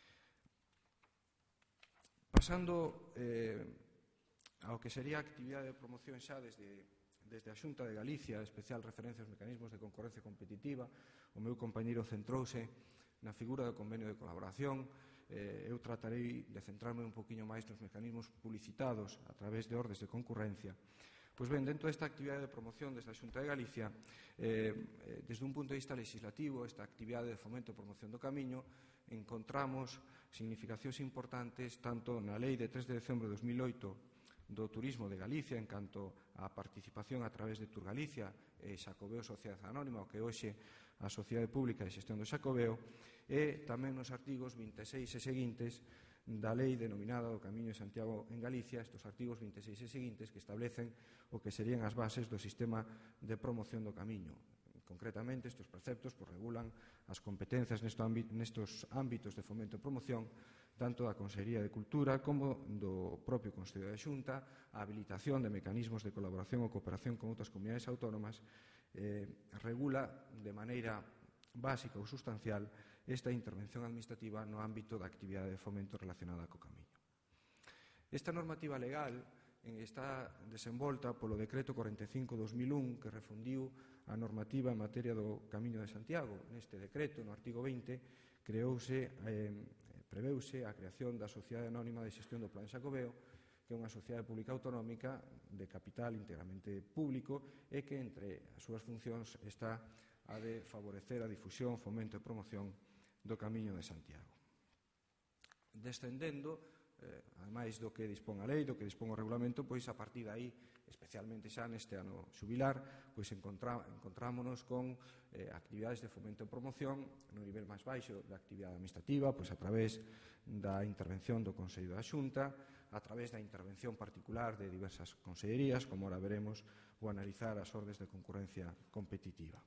Pasando eh, ao que sería a actividade de promoción xa desde, desde a Xunta de Galicia, especial referencia aos mecanismos de concorrencia competitiva, o meu compañeiro centrouse na figura do convenio de colaboración. Eh, eu tratarei de centrarme un poquinho máis nos mecanismos publicitados a través de ordes de concurrencia. Pois ben, dentro desta actividade de promoción desde a Xunta de Galicia, eh, desde un punto de vista legislativo, esta actividade de fomento e promoción do camiño, encontramos significacións importantes tanto na Lei de tres de decembro de dos mil oito do Turismo de Galicia en canto á participación a través de Turgalicia e Xacobeo Sociedade Anónima, o que hoxe a Sociedade Pública de Xestión do Xacobeo, e tamén nos artigos vinte e seis e seguintes da lei denominada do Camiño de Santiago en Galicia, estes artigos vinte e seis e seguintes que establecen o que serían as bases do sistema de promoción do camiño. Concretamente, estes preceptos pues, regulan as competencias nestos ámbitos de fomento e promoción tanto da Consellería de Cultura como do propio Consello da Xunta, a habilitación de mecanismos de colaboración ou cooperación con outras comunidades autónomas, eh, regula de maneira básica ou sustancial esta intervención administrativa no ámbito da actividade de fomento relacionada co camiño. Esta normativa legal está desenvolta polo Decreto cuarenta e cinco barra dos mil un que refundiu a normativa en materia do Camiño de Santiago. Neste decreto, no artigo veinte, creouse, eh, preveuse a creación da Sociedade Anónima de Xestión do Plan Xacobeo, que é unha sociedade pública autonómica de capital íntegramente público e que entre as súas funcións está a de favorecer a difusión, fomento e promoción do Camiño de Santiago. Descendendo, Eh, ademais do que dispón a lei, do que dispón o regulamento, pois a partir de aí, especialmente xa neste ano xubilar, pois encontra, encontrámonos con eh, actividades de fomento e promoción no nivel máis baixo da actividade administrativa, pois a través da intervención do Consello da Xunta, a través da intervención particular de diversas consellerías, como ahora veremos, ou analizar as ordes de concurrencia competitiva.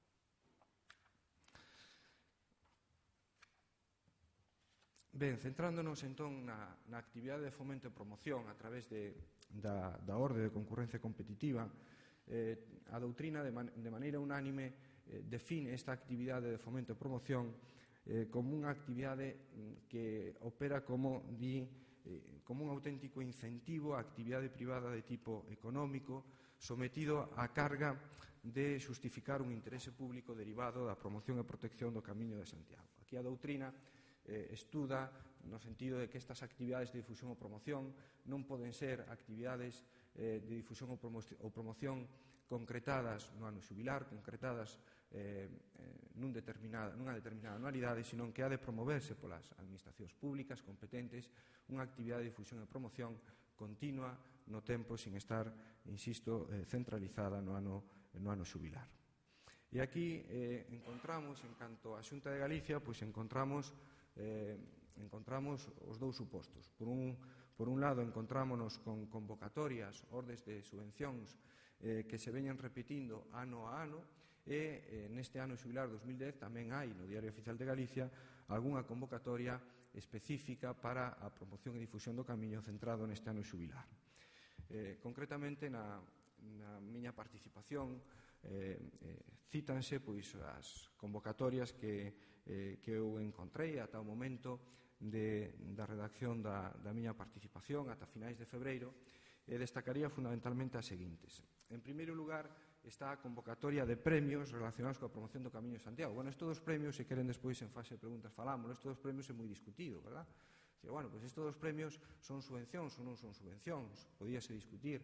Ben, centrándonos entón na, na actividade de fomento e promoción a través de, da, da orde de concurrencia competitiva, eh, a doutrina de, man, de maneira unánime eh, define esta actividade de fomento e promoción eh, como unha actividade que opera como, di, eh, como un auténtico incentivo á actividade privada de tipo económico sometido á carga de xustificar un interese público derivado da promoción e protección do Camiño de Santiago. Aquí a doutrina Eh, estuda no sentido de que estas actividades de difusión ou promoción non poden ser actividades eh, de difusión ou, promo ou promoción concretadas no ano xubilar, concretadas eh, eh, nun determinada, nunha determinada anualidade, sino que ha de promoverse polas administracións públicas competentes unha actividade de difusión e promoción continua no tempo sin estar, insisto, eh, centralizada no ano, no ano xubilar. E aquí eh, encontramos, en canto a Xunta de Galicia, pois encontramos Eh, encontramos os dous supostos. Por un, por un lado, encontrámonos con convocatorias, ordes de subvencións eh, que se veñen repetindo ano a ano e eh, neste ano xubilar dos mil dez tamén hai no Diario Oficial de Galicia algunha convocatoria específica para a promoción e difusión do Camiño centrado neste ano xubilar. Eh, concretamente, na, na miña participación eh, eh, cítanse pois, as convocatorias que Eh, que eu encontrei ata o momento de, da redacción da, da miña participación ata finais de febreiro e destacaría fundamentalmente as seguintes. En primeiro lugar está a convocatoria de premios relacionados coa promoción do Camiño de Santiago. Bueno, estes dos premios, se queren despois en fase de preguntas falámoslo, estes dos premios é moi discutido, verdad? Dice, bueno, pois estes dos premios son subvencións ou non son subvencións, podíase discutir.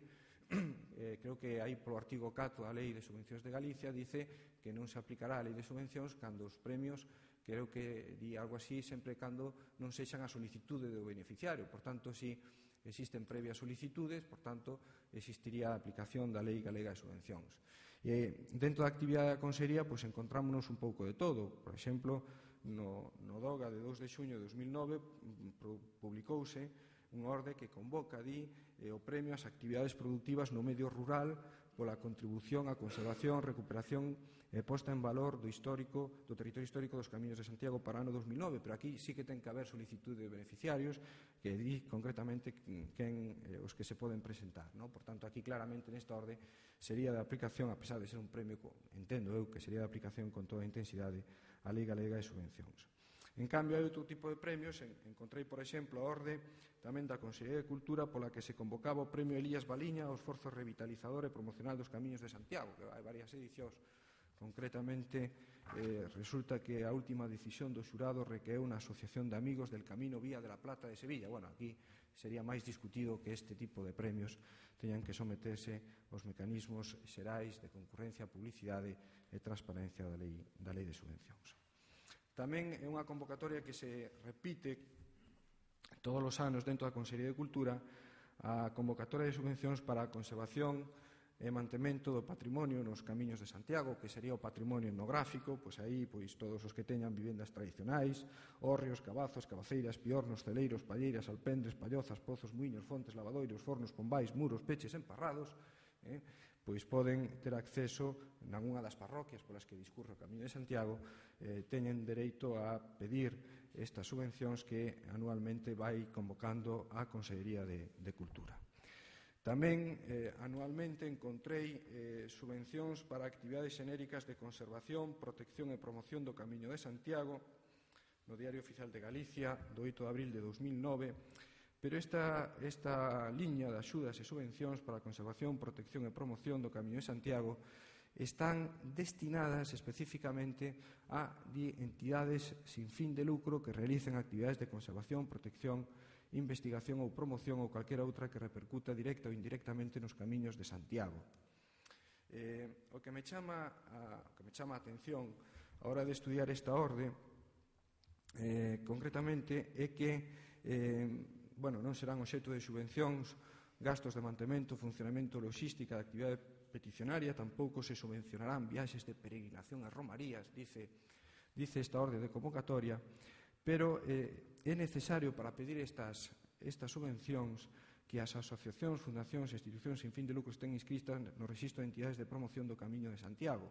Eh, creo que aí polo artigo catro da Lei de Subvencións de Galicia dice que non se aplicará a Lei de Subvencións cando os premios, creo que di algo así, sempre cando non sexan a solicitude do beneficiario. Por tanto, si existen previas solicitudes, por tanto, existiría a aplicación da Lei Galega de Subvencións. E dentro da actividade da Consellería pois, encontrámonos un pouco de todo. Por exemplo, no, no DOGA de dous de xuño de dos mil nove publicouse unha orde que convoca, di, eh, o premio ás actividades productivas no medio rural pola contribución á conservación, recuperación e posta en valor do histórico do territorio histórico dos Camiños de Santiago para o ano dos mil nove, pero aquí sí que ten que haber solicitude de beneficiarios que di concretamente quen eh, os que se poden presentar, no? Por tanto, aquí claramente nesta orde sería de aplicación, a pesar de ser un premio, entendo eu que sería de aplicación con toda a intensidade a Lei Galega de Subvencións. En cambio, hai outro tipo de premios. Encontrei, por exemplo, a orde tamén da Consellería de Cultura pola que se convocaba o premio Elías Baliña ao esforzo revitalizador e promocional dos Camiños de Santiago, que hai varias edicións. Concretamente, eh, resulta que a última decisión do xurado requeeu na Asociación de Amigos del Camino Vía de la Plata de Sevilla. Bueno, aquí sería máis discutido que este tipo de premios teñan que someterse aos mecanismos xerais de concurrencia, publicidade e transparencia da lei, da lei de subvencións. Tamén é unha convocatoria que se repite todos os anos dentro da Consellería de Cultura, a convocatoria de subvencións para a conservación e mantemento do patrimonio nos Camiños de Santiago, que sería o patrimonio etnográfico, pois aí pois todos os que teñan vivendas tradicionais, hórreos, cabazos, cabaceiras, piornos, celeiros, palleiras, alpendres, pallozas, pozos, muiños, fontes, lavadoiros, fornos, pombais, muros, peches, emparrados, eh, pois poden ter acceso nalgúna das parroquias polas que discurre o Camiño de Santiago, eh, teñen dereito a pedir estas subvencións que anualmente vai convocando a Consellería de, de Cultura. Tamén, eh, anualmente, encontrei eh, subvencións para actividades xenéricas de conservación, protección e promoción do Camiño de Santiago, no Diario Oficial de Galicia, do oito de abril de dos mil nove, pero esta, esta liña de axudas e subvencións para a conservación, protección e promoción do Camiño de Santiago están destinadas especificamente a di, entidades sin fin de lucro que realicen actividades de conservación, protección, investigación ou promoción ou calquera outra que repercuta directa ou indirectamente nos Camiños de Santiago. Eh, o que me chama a, o que me chama a atención a hora de estudiar esta orde eh, concretamente é que eh, bueno, non serán obxecto de subvencións gastos de mantemento, funcionamento, logística de actividade peticionaria, tampouco se subvencionarán viaxes de peregrinación a romarías, dice, dice esta orde de convocatoria, pero eh, é necesario para pedir estas, estas subvencións que as asociacións, fundacións e institucións sin fin de lucro estén inscritas no Rexistro de Entidades de Promoción do Camiño de Santiago.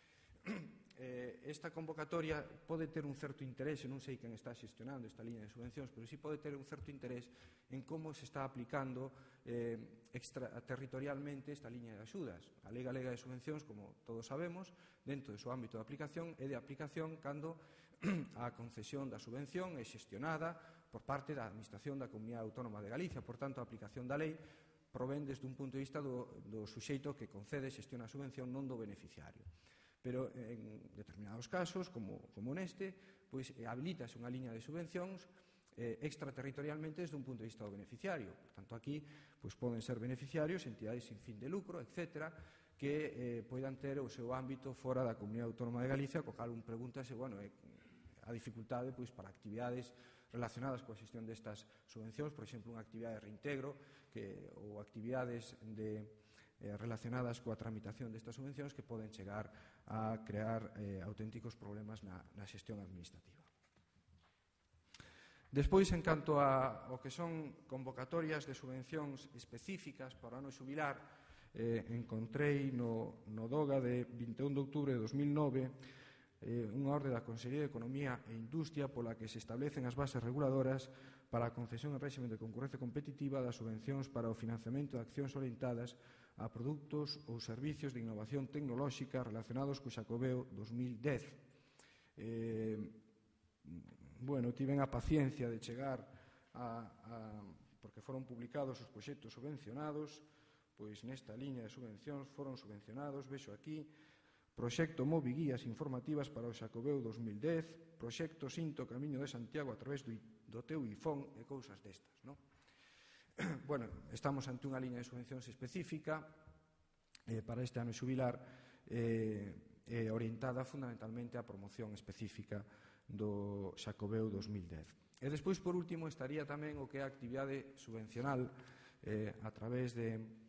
Eh, esta convocatoria pode ter un certo interés, non sei quen está xestionando esta liña de subvencións, pero sí pode ter un certo interés en como se está aplicando eh, extraterritorialmente esta liña de axudas. A Lei Galega de Subvencións, como todos sabemos, dentro do seu ámbito de aplicación, é de aplicación cando a concesión da subvención é xestionada por parte da Administración da Comunidade Autónoma de Galicia. Por tanto, a aplicación da lei provén desde un punto de vista do, do suxeito que concede e xestiona a subvención, non do beneficiario. Pero en determinados casos, como, como neste, pois habilitase unha liña de subvencións eh, extraterritorialmente desde un punto de vista do beneficiario. Por tanto, aquí pois, poden ser beneficiarios, entidades sin fin de lucro, etcétera, que eh, poidan ter o seu ámbito fora da Comunidade Autónoma de Galicia, co cal un pregúntase, bueno, eh, a dificultade pois, para actividades relacionadas coa xestión destas subvencións, por exemplo, unha actividade de reintegro que, ou actividades de Eh, relacionadas coa tramitación destas subvencións que poden chegar a crear eh, auténticos problemas na, na xestión administrativa. Despois, en canto a, ao que son convocatorias de subvencións específicas para o ano xubilar, eh, encontrei no, no DOGA de vinte e un de outubro de dos mil nove eh, unha orde da Consellería de Economía e Industria pola que se establecen as bases reguladoras para a concesión en réxime de concurrencia competitiva das subvencións para o financiamento de accións orientadas a produtos ou servicios de innovación tecnolóxica relacionados co Xacobeo dos mil dez. Eh, bueno, tiven a paciencia de chegar a, a, porque foron publicados os proxectos subvencionados, pois nesta liña de subvencións foron subvencionados, vexo aquí, proxecto Movi Guías informativas para o Xacobeo dos mil dez, proxecto Sinto Camiño de Santiago a través do, do teu IFON e cousas destas, non? Bueno, estamos ante unha liña de subvencións específica eh, para este ano xubilar eh, eh, orientada fundamentalmente á promoción específica do Xacobeo dos mil dez. E despois, por último, estaría tamén o que é a actividade subvencional eh, a través de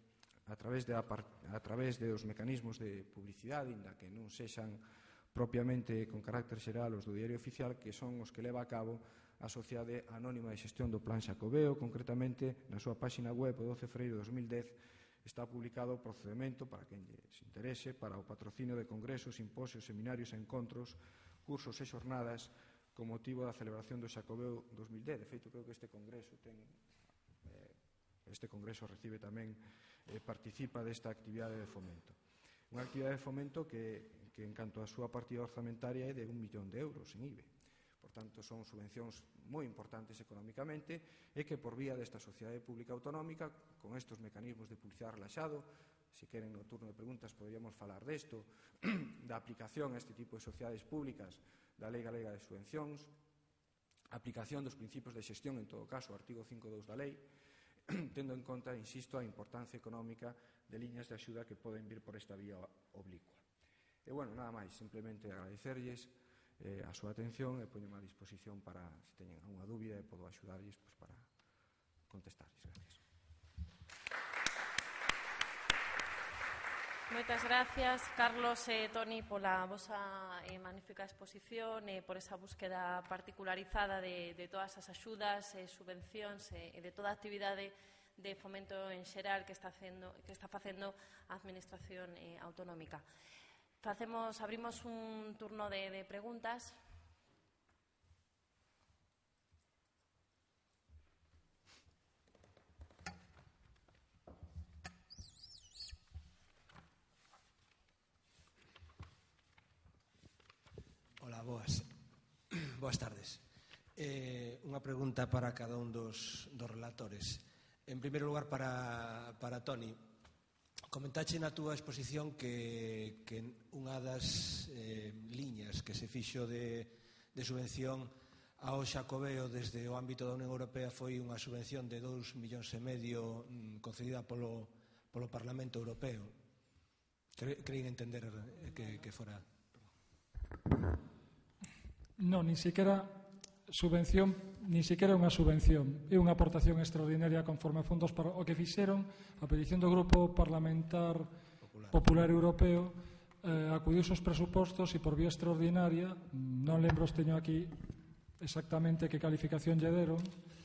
a través, de a, a través dos mecanismos de publicidade, inda que non sexan propiamente con carácter xeral os do Diario Oficial, que son os que leva a cabo a Sociedade Anónima de Xestión do Plan Xacobeo. Concretamente, na súa páxina web, o doce de febreiro de dos mil dez, está publicado o procedimento para quen se interese para o patrocinio de congresos, simposios, seminarios, encontros, cursos e xornadas con motivo da celebración do Xacobeo dos mil dez. De feito, creo que este congreso ten eh, este congreso recibe tamén eh, participa desta actividade de fomento. Unha actividade de fomento que, que en canto a súa partida orzamentaria é de un millón de euros en I B E. Por tanto, son subvencións moi importantes económicamente e que por vía desta Sociedade Pública Autonómica, con estes mecanismos de publicidade relaxado, se queren no turno de preguntas poderíamos falar desto, da aplicación a este tipo de sociedades públicas da Lei Galega de Subvencións, aplicación dos principios de xestión, en todo caso, o artigo cinco punto dous da lei, tendo en conta, insisto, a importancia económica de liñas de axuda que poden vir por esta vía oblicua. E, bueno, nada máis, simplemente agradecerlles eh, a súa atención e poñome a disposición para, se teñen alguna dúbida, e podo axudarlles pues, para contestarlles. Gracias. Moitas gracias, Carlos e Toni, pola vosa eh, magnífica exposición e por esa búsqueda particularizada de, de todas as axudas e subvencións e, e de toda a actividade de fomento en xeral que está, haciendo, que está facendo a Administración eh, Autonómica. Facemos, abrimos un turno de, de preguntas. Ola, boas. Boas tardes. Eh, unha pregunta para cada un dos, dos relatores. En primeiro lugar, para, para Toni. Comentache na túa exposición que, que unha das eh, liñas que se fixo de, de subvención ao Xacobeo desde o ámbito da Unión Europea foi unha subvención de dous millóns e medio mm, concedida polo, polo Parlamento Europeo. Cre, creín entender que, que fora... Non, ni siquiera subvención, ni siquiera unha subvención, é unha aportación extraordinaria conforme a fondos para o que fixeron a petición do Grupo Parlamentar Popular, Popular Europeo, eh, acudiu os presupostos e por vía extraordinaria, non lembro, os teño aquí exactamente que calificación lle deron,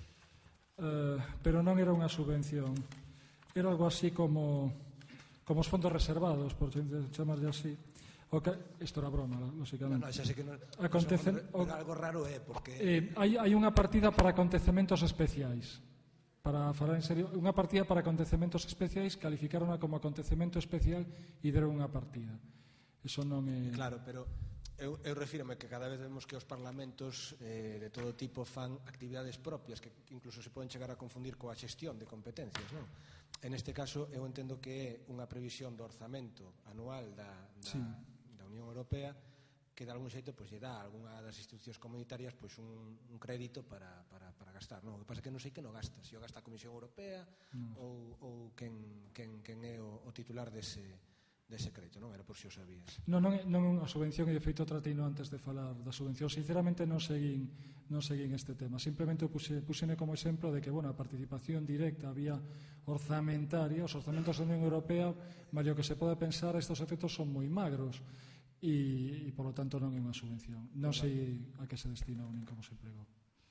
eh, pero non era unha subvención, era algo así como como os fondos reservados, por chamarlle así. O que, isto era broma, lógicamente. No, no, xa sei que non, Acontece, non, algo raro é, porque... Eh, hai, hai unha partida para acontecementos especiais. Para falar en serio, unha partida para acontecementos especiais, calificaronha como acontecemento especial e deron unha partida. Eso non é... Claro, pero eu, eu refírome que cada vez vemos que os parlamentos eh, de todo tipo fan actividades propias que incluso se poden chegar a confundir coa xestión de competencias, non? En este caso, eu entendo que é unha previsión do orzamento anual da... da sí. Unión Europea que de algún xeito pois, lle dá a algunha das institucións comunitarias pois, un, un crédito para, para, para gastar. Non? O que pasa é que non sei que non gasta, se o gasta a Comisión Europea no. ou, ou quen, quen, quen é o, o titular dese, dese crédito, non? Era por si o sabías. Non, non, non é unha subvención, e de feito trateino antes de falar da subvención. Sinceramente non seguín, non seguín este tema. Simplemente puse, pusene como exemplo de que, bueno, a participación directa había orzamentaria, os orzamentos da Unión Europea, mas o que se pode pensar, estes efectos son moi magros. E, e, por lo tanto, non é unha subvención. Non sei a que se destinou nin como se empregou.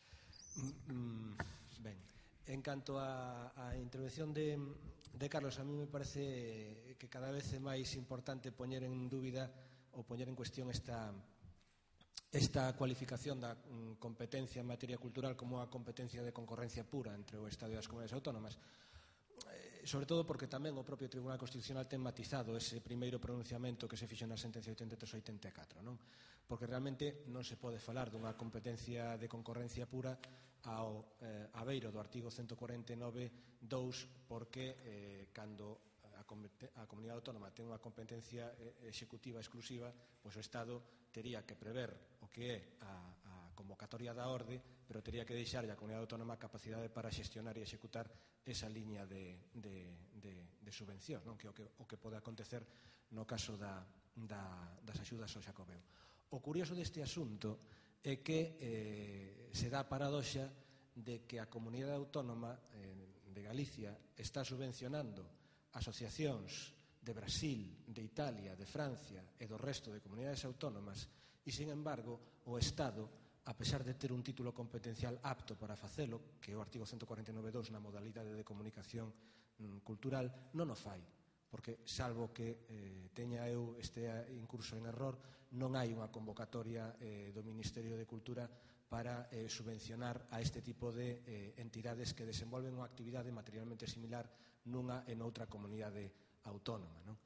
Mm, ben, en canto a, a intervención de, de Carlos, a mí me parece que cada vez é máis importante poñer en dúbida ou poñer en cuestión esta, esta cualificación da mm, competencia en materia cultural como a competencia de concorrencia pura entre o Estado e as comunidades autónomas. Sobre todo porque tamén o propio Tribunal Constitucional ten matizado ese primeiro pronunciamento que se fixo na sentencia oitenta e tres oitenta e catro, non? Porque realmente non se pode falar dunha competencia de concorrencia pura ao eh, abeiro do artigo ciento cuarenta e nove punto dous, porque eh, cando a, a comunidade autónoma ten unha competencia executiva exclusiva, pois o Estado tería que prever o que é a, a convocatoria da orde, pero tería que deixar a comunidade autónoma a capacidade para xestionar e executar esa liña de, de, de, de subvención, non? Que o que o que pode acontecer no caso da, da, das axudas ao Xacobeo. O curioso deste asunto é que eh, se dá a paradoxa de que a comunidade autónoma eh, de Galicia está subvencionando asociacións de Brasil, de Italia, de Francia e do resto de comunidades autónomas e, sin embargo, o Estado, a pesar de ter un título competencial apto para facelo, que é o artigo ciento cuarenta e nove punto dos na modalidade de comunicación mm, cultural, non o fai, porque, salvo que eh, teña eu este incurso en error, non hai unha convocatoria eh, do Ministerio de Cultura para eh, subvencionar a este tipo de eh, entidades que desenvolven unha actividade materialmente similar nunha e noutra comunidade autónoma, non?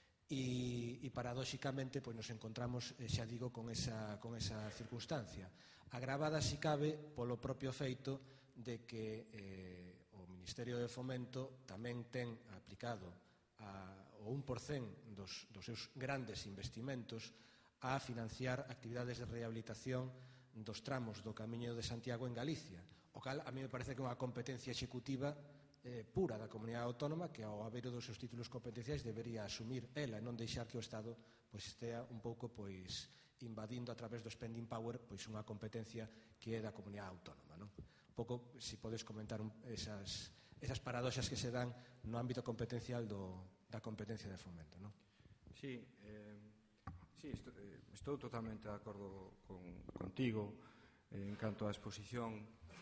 E, e paradóxicamente pois nos encontramos, eh, xa digo, con esa, con esa circunstancia, agravada si cabe polo propio feito de que eh, o Ministerio de Fomento tamén ten aplicado a, o un por cento dos, dos seus grandes investimentos a financiar actividades de rehabilitación dos tramos do Camiño de Santiago en Galicia, o cal a mí me parece que é unha competencia executiva eh, pura da comunidade autónoma que ao haber dos seus títulos competenciais debería asumir ela e non deixar que o Estado pois estea un pouco pois invadindo a través do spending power pois unha competencia que é da comunidade autónoma, non? Un pouco, se podes comentar un, esas, esas paradoxas que se dan no ámbito competencial do, da competencia de fomento, non? Sí, eh, sí estou, eh, estou totalmente de acordo con, contigo eh, en canto á exposición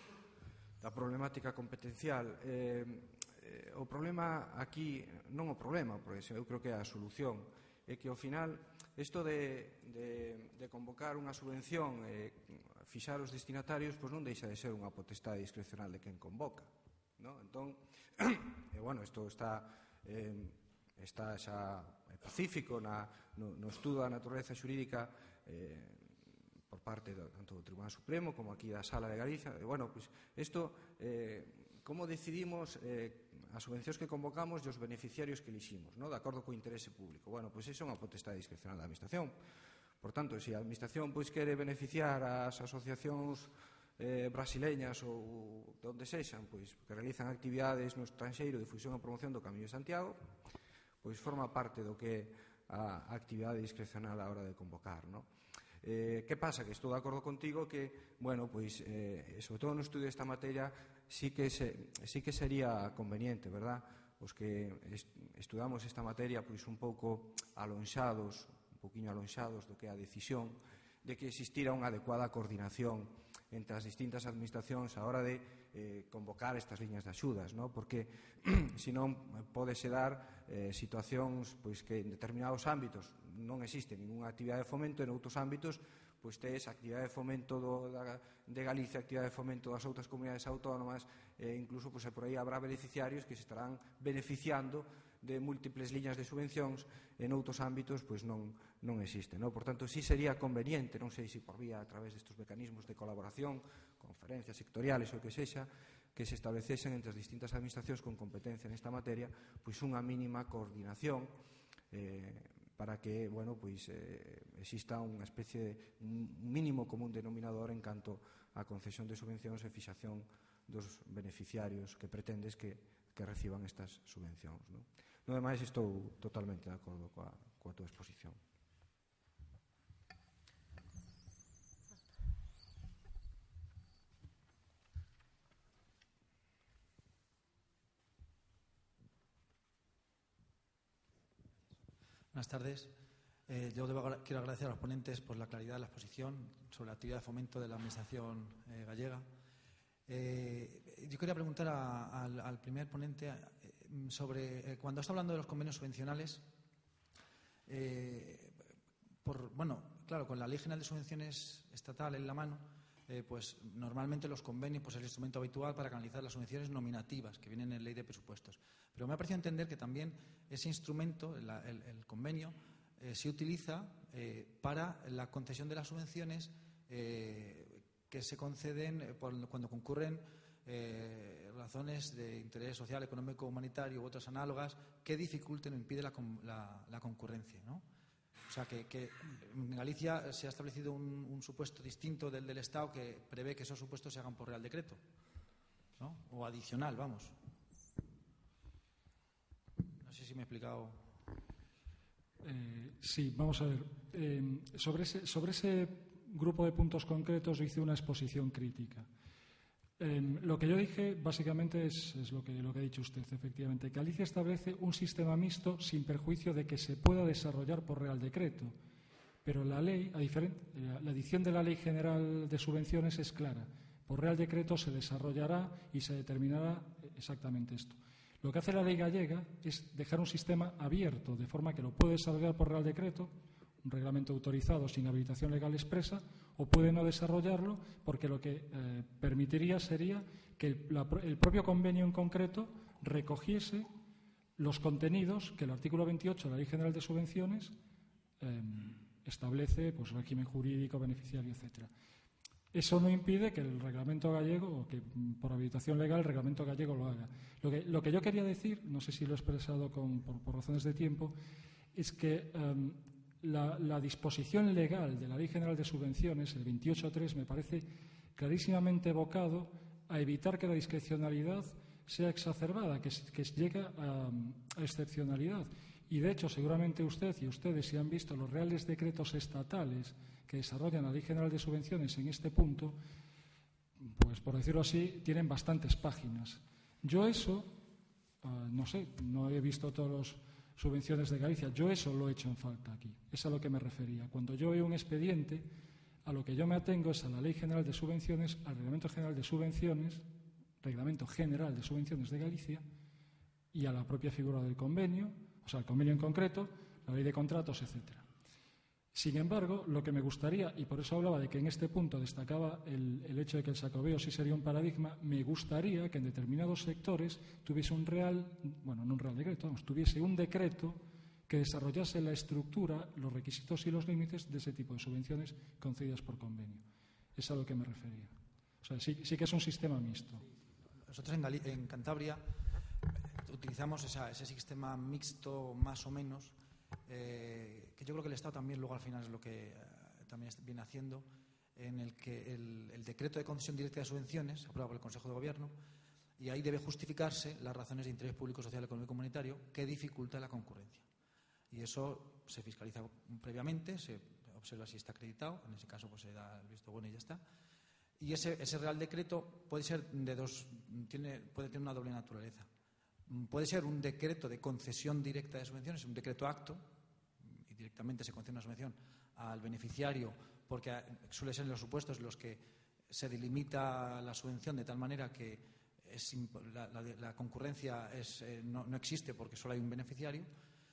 da problemática competencial. Eh, eh, o problema aquí, non o problema, porque eu creo que é a solución, é que ao final isto de, de, de convocar unha subvención e eh, fixar os destinatarios pois non deixa de ser unha potestade discrecional de quen convoca, no? Entón, e bueno, isto está eh, está xa pacífico na, no, no estudo da natureza xurídica eh, por parte do, tanto do Tribunal Supremo como aquí da Sala de Galicia. E, bueno, pues, isto, eh, como decidimos eh, as subvencións que convocamos e os beneficiarios que eliximos, no? De acordo co interese público. Bueno, pois pues, iso é unha potestade discrecional da Administración. Por tanto, se a Administración pois, quere beneficiar as asociacións eh, brasileñas ou de onde sexan, pois, que realizan actividades no estranxeiro de difusión e promoción do Camiño de Santiago, pois forma parte do que é a actividade discrecional a hora de convocar, no? Eh, que pasa? Que estou de acordo contigo que, bueno, pois, eh, sobre todo no estudio desta materia, sí que, se, sí que sería conveniente, verdad? Os que est estudamos esta materia, pois un pouco alonxados, un poquinho alonxados do que é a decisión, de que existira unha adecuada coordinación entre as distintas administracións a hora de eh, convocar estas liñas de axudas, no? Porque senón pódese dar eh, situacións pois, que en determinados ámbitos non existe ninguna actividade de fomento e en outros ámbitos pois tes actividade de fomento do, da, de Galicia, actividade de fomento das outras comunidades autónomas e incluso pois, por aí habrá beneficiarios que se estarán beneficiando de múltiples liñas de subvencións e en outros ámbitos pois non, non existe, no? Por tanto, sí sería conveniente, non sei se por vía a través destes mecanismos de colaboración, conferencias sectoriales ou que sexa, que se establecesen entre as distintas administracións con competencia nesta materia pois unha mínima coordinación eh, para que, bueno, pois, eh, exista unha especie de un mínimo común denominador en canto á concesión de subvencións e fixación dos beneficiarios que pretendes que, que reciban estas subvencións, no? No demais, estou totalmente de acordo coa, coa tua exposición. Buenas tardes. Eh, yo debo, quiero agradecer a los ponentes por la claridad de la exposición sobre la actividad de fomento de la Administración eh, gallega. Eh, yo quería preguntar a, a, al primer ponente eh, sobre, eh, cuando está hablando de los convenios subvencionales, eh, por, bueno, claro, con la Ley General de Subvenciones Estatal en la mano, eh, pues normalmente los convenios pues, es el instrumento habitual para canalizar las subvenciones nominativas que vienen en Ley de Presupuestos. Pero me ha parecido entender que también ese instrumento, el, el, el convenio, eh, se utiliza eh, para la concesión de las subvenciones eh, que se conceden por, cuando concurren eh, razones de interés social, económico, humanitario u otras análogas que dificulten o impiden la, la, la concurrencia, ¿no? O sea, que, que en Galicia se ha establecido un, un supuesto distinto del del Estado que prevé que esos supuestos se hagan por Real Decreto, ¿no? O adicional, vamos. No sé si me he explicado. Eh, sí, vamos a ver. Eh, sobre, ese, sobre ese grupo de puntos concretos hice una exposición crítica. Eh, lo que yo dije básicamente es, es lo, que, lo que ha dicho usted, efectivamente. Galicia establece un sistema mixto sin perjuicio de que se pueda desarrollar por Real Decreto. Pero la ley, a la, la edición de la Ley General de Subvenciones es clara. Por Real Decreto se desarrollará y se determinará exactamente esto. Lo que hace la ley gallega es dejar un sistema abierto, de forma que lo puede desarrollar por Real Decreto, un reglamento autorizado sin habilitación legal expresa, o puede no desarrollarlo porque lo que eh, permitiría sería que el, la, el propio convenio en concreto recogiese los contenidos que el artículo veintiocho de la Ley General de Subvenciones eh, establece, pues régimen jurídico, beneficiario, etcétera. Eso no impide que el reglamento gallego, o que por habilitación legal el reglamento gallego lo haga. Lo que, lo que yo quería decir, no sé si lo he expresado con, por, por razones de tiempo, es que um, la, la disposición legal de la Ley General de Subvenciones, el veintiocho punto tres, me parece clarísimamente evocado a evitar que la discrecionalidad sea exacerbada, que, que llegue a, a excepcionalidad. Y, de hecho, seguramente usted y ustedes, si han visto los reales decretos estatales que desarrollan la Ley General de Subvenciones en este punto, pues, por decirlo así, tienen bastantes páginas. Yo eso, uh, no sé, no he visto todas las subvenciones de Galicia, yo eso lo he hecho en falta aquí. Es a lo que me refería. Cuando yo veo un expediente, a lo que yo me atengo es a la Ley General de Subvenciones, al Reglamento General de Subvenciones, Reglamento General de Subvenciones de Galicia, y a la propia figura del convenio, o sea, el convenio en concreto, la ley de contratos, etcétera. Sin embargo, lo que me gustaría, y por eso hablaba de que en este punto destacaba el, el hecho de que el Xacobeo sí sería un paradigma, me gustaría que en determinados sectores tuviese un real, bueno, no un real decreto, vamos, tuviese un decreto que desarrollase la estructura, los requisitos y los límites de ese tipo de subvenciones concedidas por convenio. Es a lo que me refería. O sea, sí, sí que es un sistema mixto. Nosotros en, Gali en Cantabria utilizamos esa, ese sistema mixto más o menos, eh, que yo creo que el Estado también luego al final es lo que eh, también viene haciendo, en el que el, el decreto de concesión directa de subvenciones, aprobado por el Consejo de Gobierno, y ahí debe justificarse las razones de interés público, social, económico y comunitario que dificulta la concurrencia. Y eso se fiscaliza previamente, se observa si está acreditado, en ese caso pues se da el visto bueno y ya está. Y ese, ese Real Decreto puede ser de dos, tiene, puede tener una doble naturaleza. Puede ser un decreto de concesión directa de subvenciones, un decreto acto, y directamente se concede una subvención al beneficiario, porque suele ser en los supuestos en los que se delimita la subvención de tal manera que es, la, la, la concurrencia es, eh, no, no existe porque solo hay un beneficiario,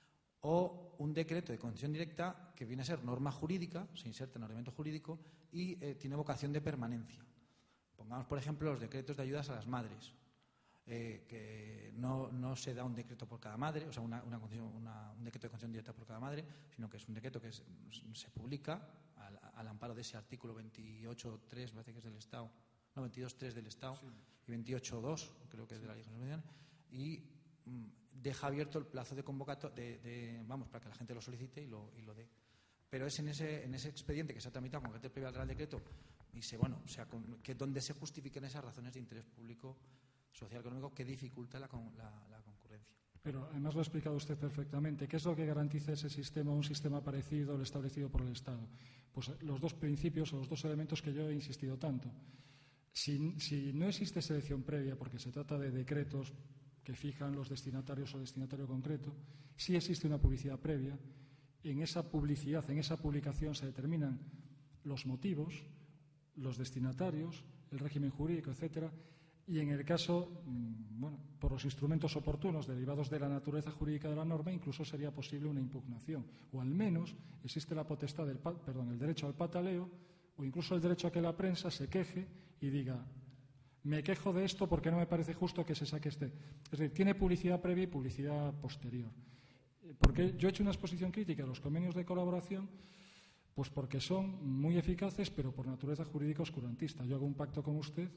o un decreto de concesión directa que viene a ser norma jurídica, se inserta en ordenamiento jurídico y eh, tiene vocación de permanencia. Pongamos, por ejemplo, los decretos de ayudas a las madres. Eh, que no, no se da un decreto por cada madre, o sea, una, una, una, un decreto de concesión directa por cada madre, sino que es un decreto que es, se publica al, al amparo de ese artículo veintiocho punto tres, parece que es del Estado, no, veintidós punto tres del Estado, sí, y veintiocho punto dos, creo que es de la Ley de Subvención, y mm, deja abierto el plazo de convocatoria, de, de, vamos, para que la gente lo solicite y lo, y lo dé. Pero es en ese, en ese expediente que se ha tramitado con carácter previo al Real Decreto, y se, bueno, o sea, con, que donde se justifiquen esas razones de interés público social económico que dificulta la, la, la concurrencia. Pero además lo ha explicado usted perfectamente. ¿Qué es lo que garantiza ese sistema, un sistema parecido al establecido por el Estado? Pues los dos principios o los dos elementos que yo he insistido tanto. Si, si no existe selección previa, porque se trata de decretos que fijan los destinatarios o destinatario concreto, sí existe una publicidad previa. En esa publicidad, en esa publicación se determinan los motivos, los destinatarios, el régimen jurídico, etcétera. Y en el caso, bueno, por los instrumentos oportunos derivados de la naturaleza jurídica de la norma, incluso sería posible una impugnación. O al menos existe la potestad del, perdón, el derecho al pataleo, o incluso el derecho a que la prensa se queje y diga, me quejo de esto porque no me parece justo que se saque este. Es decir, tiene publicidad previa y publicidad posterior. Porque yo he hecho una exposición crítica a los convenios de colaboración, pues porque son muy eficaces, pero por naturaleza jurídica oscurantista. Yo hago un pacto con usted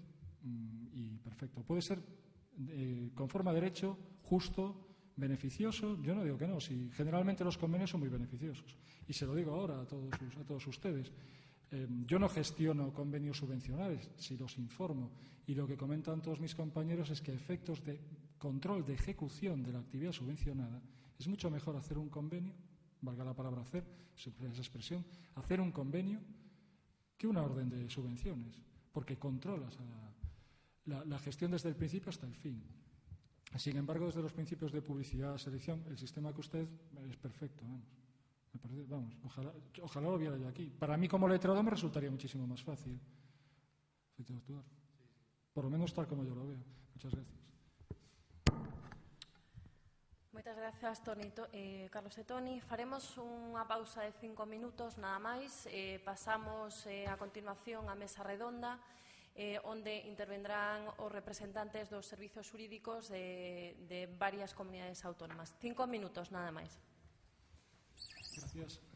y perfecto. Puede ser eh, conforme a derecho, justo, beneficioso. Yo no digo que no, si generalmente los convenios son muy beneficiosos. Y se lo digo ahora a todos, a todos ustedes. Eh, yo no gestiono convenios subvencionales, si los informo. Y lo que comentan todos mis compañeros es que a efectos de control de ejecución de la actividad subvencionada es mucho mejor hacer un convenio, valga la palabra hacer, esa expresión, hacer un convenio que una orden de subvenciones, porque controlas a la la, la gestión desde el principio hasta el fin. Sin embargo, desde los principios de publicidad, selección, el sistema que usted es perfecto, vamos. Me parece, vamos, ojalá, ojalá lo viera yo aquí. Para mí como letrado me resultaría muchísimo más fácil actuar. Por lo menos tal como yo lo veo. Muchas gracias. Moitas grazas, Toni, to, eh, Carlos e Toni. Faremos unha pausa de cinco minutos, nada máis. Eh, pasamos eh, a continuación á mesa redonda, eh, onde intervendrán os representantes dos servizos xurídicos de, de varias comunidades autónomas. Cinco minutos, nada máis. Gracias.